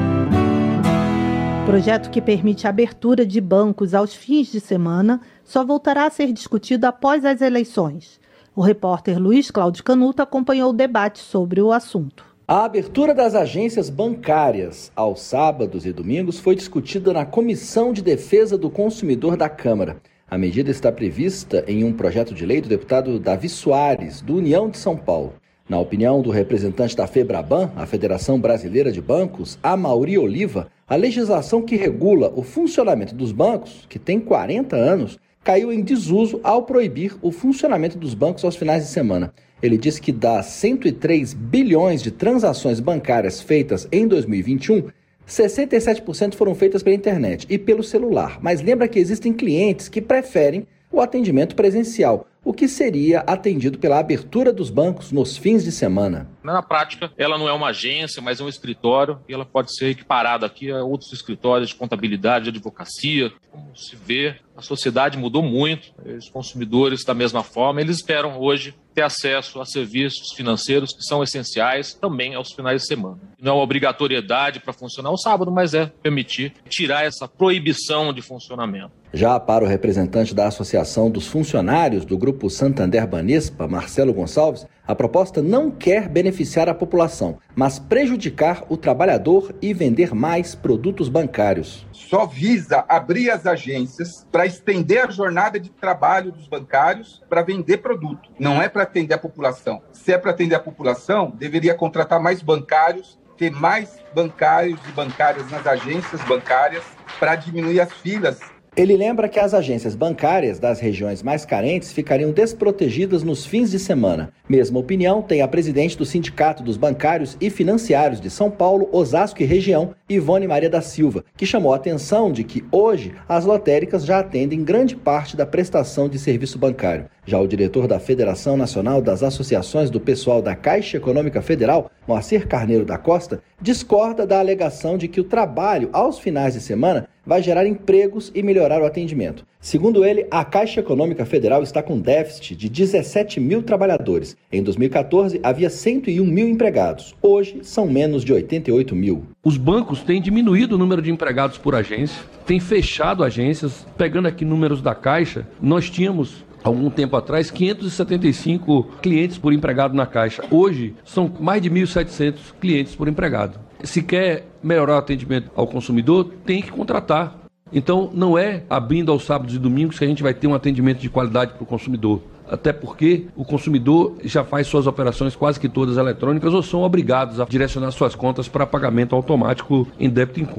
O projeto que permite a abertura de bancos aos fins de semana só voltará a ser discutido após as eleições. O repórter Luiz Cláudio Canuto acompanhou o debate sobre o assunto. A abertura das agências bancárias aos sábados e domingos foi discutida na Comissão de Defesa do Consumidor da Câmara. A medida está prevista em um projeto de lei do deputado Davi Soares, do União de São Paulo. Na opinião do representante da FEBRABAN, a Federação Brasileira de Bancos, Amaury Oliva, a legislação que regula o funcionamento dos bancos, que tem quarenta anos, caiu em desuso ao proibir o funcionamento dos bancos aos finais de semana. Ele disse que das cento e três bilhões de transações bancárias feitas em dois mil e vinte e um, sessenta e sete por cento foram feitas pela internet e pelo celular. Mas lembra que existem clientes que preferem o atendimento presencial, o que seria atendido pela abertura dos bancos nos fins de semana. Na prática, ela não é uma agência, mas é um escritório, e ela pode ser equiparada aqui a outros escritórios de contabilidade, de advocacia. Como se vê, a sociedade mudou muito, os consumidores, da mesma forma, eles esperam hoje ter acesso a serviços financeiros que são essenciais também aos finais de semana. Não é uma obrigatoriedade para funcionar ao sábado, mas é permitir tirar essa proibição de funcionamento. Já para o representante da Associação dos Funcionários do Grupo Santander Banespa, Marcelo Gonçalves, a proposta não quer beneficiar a população, mas prejudicar o trabalhador e vender mais produtos bancários. Só visa abrir as agências para estender a jornada de trabalho dos bancários para vender produto. Não é para atender a população. Se é para atender a população, deveria contratar mais bancários, ter mais bancários e bancárias nas agências bancárias para diminuir as filas. Ele lembra que as agências bancárias das regiões mais carentes ficariam desprotegidas nos fins de semana. Mesma opinião tem a presidente do Sindicato dos Bancários e Financiários de São Paulo, Osasco e região, Ivone Maria da Silva, que chamou a atenção de que hoje as lotéricas já atendem grande parte da prestação de serviço bancário. Já o diretor da Federação Nacional das Associações do Pessoal da Caixa Econômica Federal, Moacir Carneiro da Costa, discorda da alegação de que o trabalho aos finais de semana vai gerar empregos e melhorar o atendimento. Segundo ele, a Caixa Econômica Federal está com déficit de dezessete mil trabalhadores. Em dois mil e quatorze, havia cento e um mil empregados. Hoje, são menos de oitenta e oito mil. Os bancos têm diminuído o número de empregados por agência, têm fechado agências. Pegando aqui números da Caixa, nós tínhamos, algum tempo atrás, quinhentos e setenta e cinco clientes por empregado na Caixa. Hoje, são mais de mil e setecentos clientes por empregado. Se quer melhorar o atendimento ao consumidor, tem que contratar. Então, não é abrindo aos sábados e domingos que a gente vai ter um atendimento de qualidade para o consumidor. Até porque o consumidor já faz suas operações quase que todas eletrônicas ou são obrigados a direcionar suas contas para pagamento automático em débito em conta.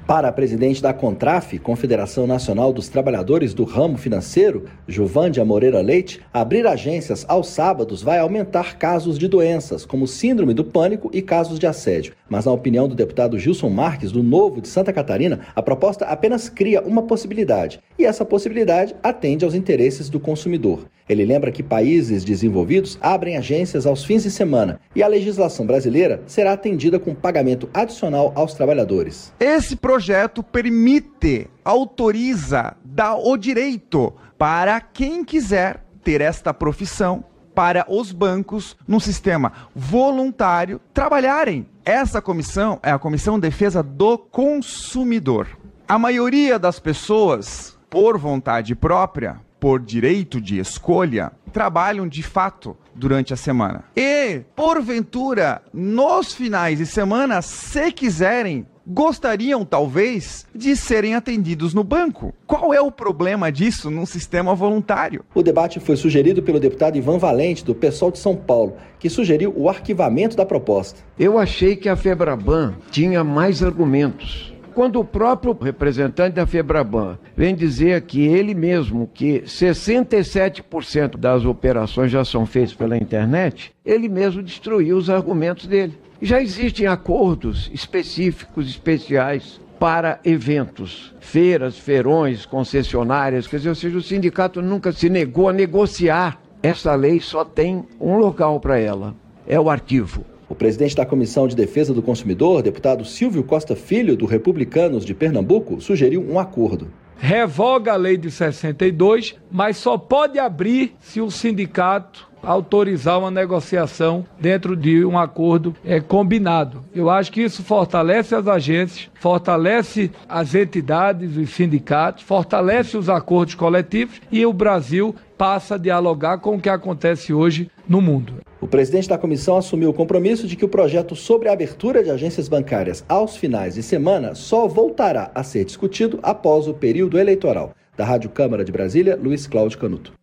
Para a presidente da CONTRAF, Confederação Nacional dos Trabalhadores do Ramo Financeiro, Juvândia Moreira Leite, abrir agências aos sábados vai aumentar casos de doenças, como síndrome do pânico e casos de assédio. Mas, na opinião do deputado Gilson Marques, do Novo de Santa Catarina, a proposta apenas cria uma possibilidade, e essa possibilidade atende aos interesses do consumidor. Ele lembra que países desenvolvidos abrem agências aos fins de semana e a legislação brasileira será atendida com pagamento adicional aos trabalhadores. Esse projeto permite, autoriza, dá o direito para quem quiser ter esta profissão, para os bancos, num sistema voluntário, trabalharem. Essa comissão é a Comissão de Defesa do Consumidor. A maioria das pessoas, por vontade própria, por direito de escolha, trabalham de fato durante a semana. E, porventura, nos finais de semana, se quiserem, gostariam talvez de serem atendidos no banco. Qual é o problema disso num sistema voluntário? O debate foi sugerido pelo deputado Ivan Valente, do PSOL de São Paulo, que sugeriu o arquivamento da proposta. Eu achei que a FEBRABAN tinha mais argumentos. Quando o próprio representante da FEBRABAN vem dizer que ele mesmo, que sessenta e sete por cento das operações já são feitas pela internet, ele mesmo destruiu os argumentos dele. Já existem acordos específicos, especiais, para eventos, feiras, feirões, concessionárias, quer dizer, ou seja, o sindicato nunca se negou a negociar. Essa lei só tem um local para ela, é o arquivo. O presidente da Comissão de Defesa do Consumidor, deputado Silvio Costa Filho, do Republicanos de Pernambuco, sugeriu um acordo. Revoga a lei de sessenta e dois, mas só pode abrir se o sindicato autorizar uma negociação dentro de um acordo é, combinado. Eu acho que isso fortalece as agências, fortalece as entidades, os sindicatos, fortalece os acordos coletivos e o Brasil passa a dialogar com o que acontece hoje no mundo. O presidente da comissão assumiu o compromisso de que o projeto sobre a abertura de agências bancárias aos finais de semana só voltará a ser discutido após o período eleitoral. Da Rádio Câmara de Brasília, Luiz Cláudio Canuto.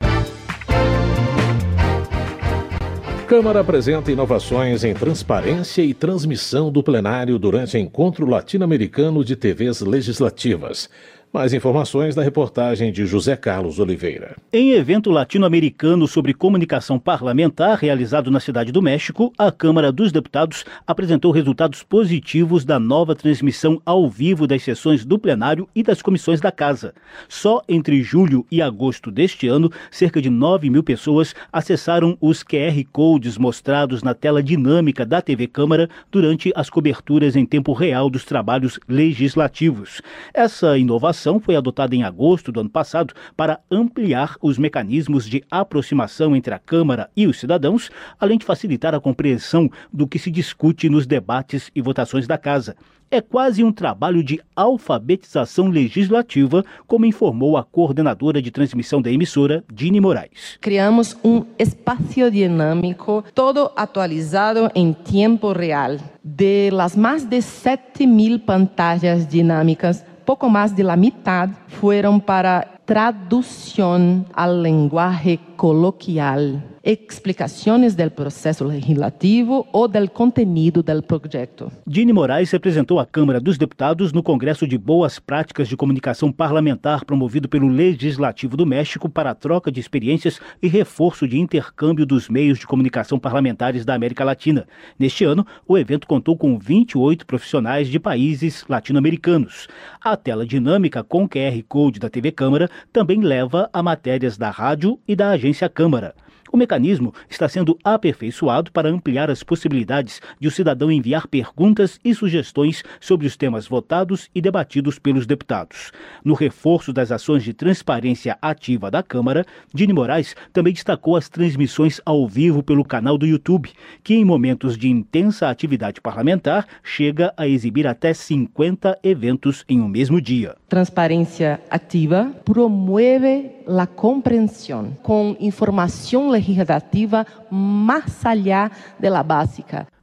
Câmara apresenta inovações em transparência e transmissão do plenário durante Encontro Latino-Americano de T Vs Legislativas. Mais informações na reportagem de José Carlos Oliveira. Em evento latino-americano sobre comunicação parlamentar realizado na Cidade do México, a Câmara dos Deputados apresentou resultados positivos da nova transmissão ao vivo das sessões do plenário e das comissões da Casa. Só entre julho e agosto deste ano, cerca de nove mil pessoas acessaram os Q R Codes mostrados na tela dinâmica da T V Câmara durante as coberturas em tempo real dos trabalhos legislativos. Essa inovação foi adotada em agosto do ano passado para ampliar os mecanismos de aproximação entre a Câmara e os cidadãos, além de facilitar a compreensão do que se discute nos debates e votações da Casa. É quase um trabalho de alfabetização legislativa, como informou a coordenadora de transmissão da emissora, Dini Moraes. Criamos um espaço dinâmico, todo atualizado em tempo real. De las mais de sete mil pantallas dinâmicas, pouco mais de la mitad foram para tradução ao linguagem coloquial, explicações do processo legislativo ou do conteúdo do projeto. Dini Moraes representou a Câmara dos Deputados no Congresso de Boas Práticas de Comunicação Parlamentar promovido pelo Legislativo do México para a troca de experiências e reforço de intercâmbio dos meios de comunicação parlamentares da América Latina. Neste ano, o evento contou com vinte e oito profissionais de países latino-americanos. A tela dinâmica com Q R Code da T V Câmara também leva a matérias da rádio e da agência Câmara. O mecanismo está sendo aperfeiçoado para ampliar as possibilidades de o cidadão enviar perguntas e sugestões sobre os temas votados e debatidos pelos deputados. No reforço das ações de transparência ativa da Câmara, Dini Moraes também destacou as transmissões ao vivo pelo canal do YouTube, que em momentos de intensa atividade parlamentar chega a exibir até cinquenta eventos em um mesmo dia. Transparência ativa promove a compreensão com informação legislativa mais allá da básica.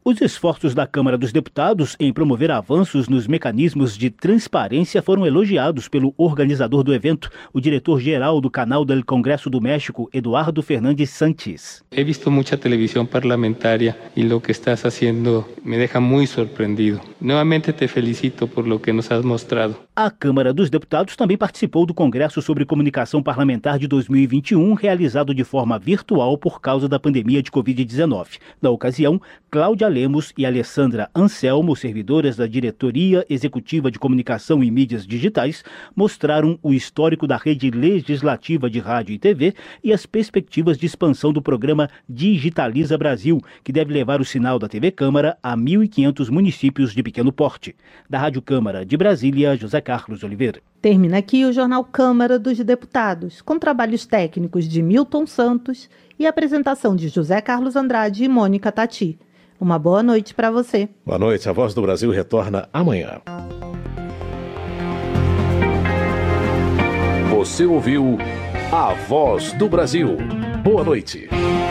Os esforços da Câmara dos Deputados em promover avanços nos mecanismos de transparência foram elogiados pelo organizador do evento, o diretor-geral do Canal del Congresso do México, Eduardo Fernández Sánchez. He visto mucha televisión parlamentaria y lo que estás haciendo me deja muy sorprendido. Nuevamente te felicito por lo que nos has mostrado. A Câmara dos Deputados também participou do Congresso sobre Comunicação Parlamentar de dois mil e vinte e um, realizado de forma virtual por causa da pandemia de covid dezenove. Na ocasião, Cláudia Lemos e Alessandra Anselmo, servidoras da Diretoria Executiva de Comunicação e Mídias Digitais, mostraram o histórico da rede legislativa de rádio e T V e as perspectivas de expansão do programa Digitaliza Brasil, que deve levar o sinal da T V Câmara a mil e quinhentos municípios de pequeno porte. Da Rádio Câmara de Brasília, José Carlos Oliveira. Termina aqui o Jornal Câmara dos Deputados, com trabalhos técnicos de Milton Santos e apresentação de José Carlos Andrade e Mônica Tati. Uma boa noite para você. Boa noite. A Voz do Brasil retorna amanhã. Você ouviu A Voz do Brasil. Boa noite.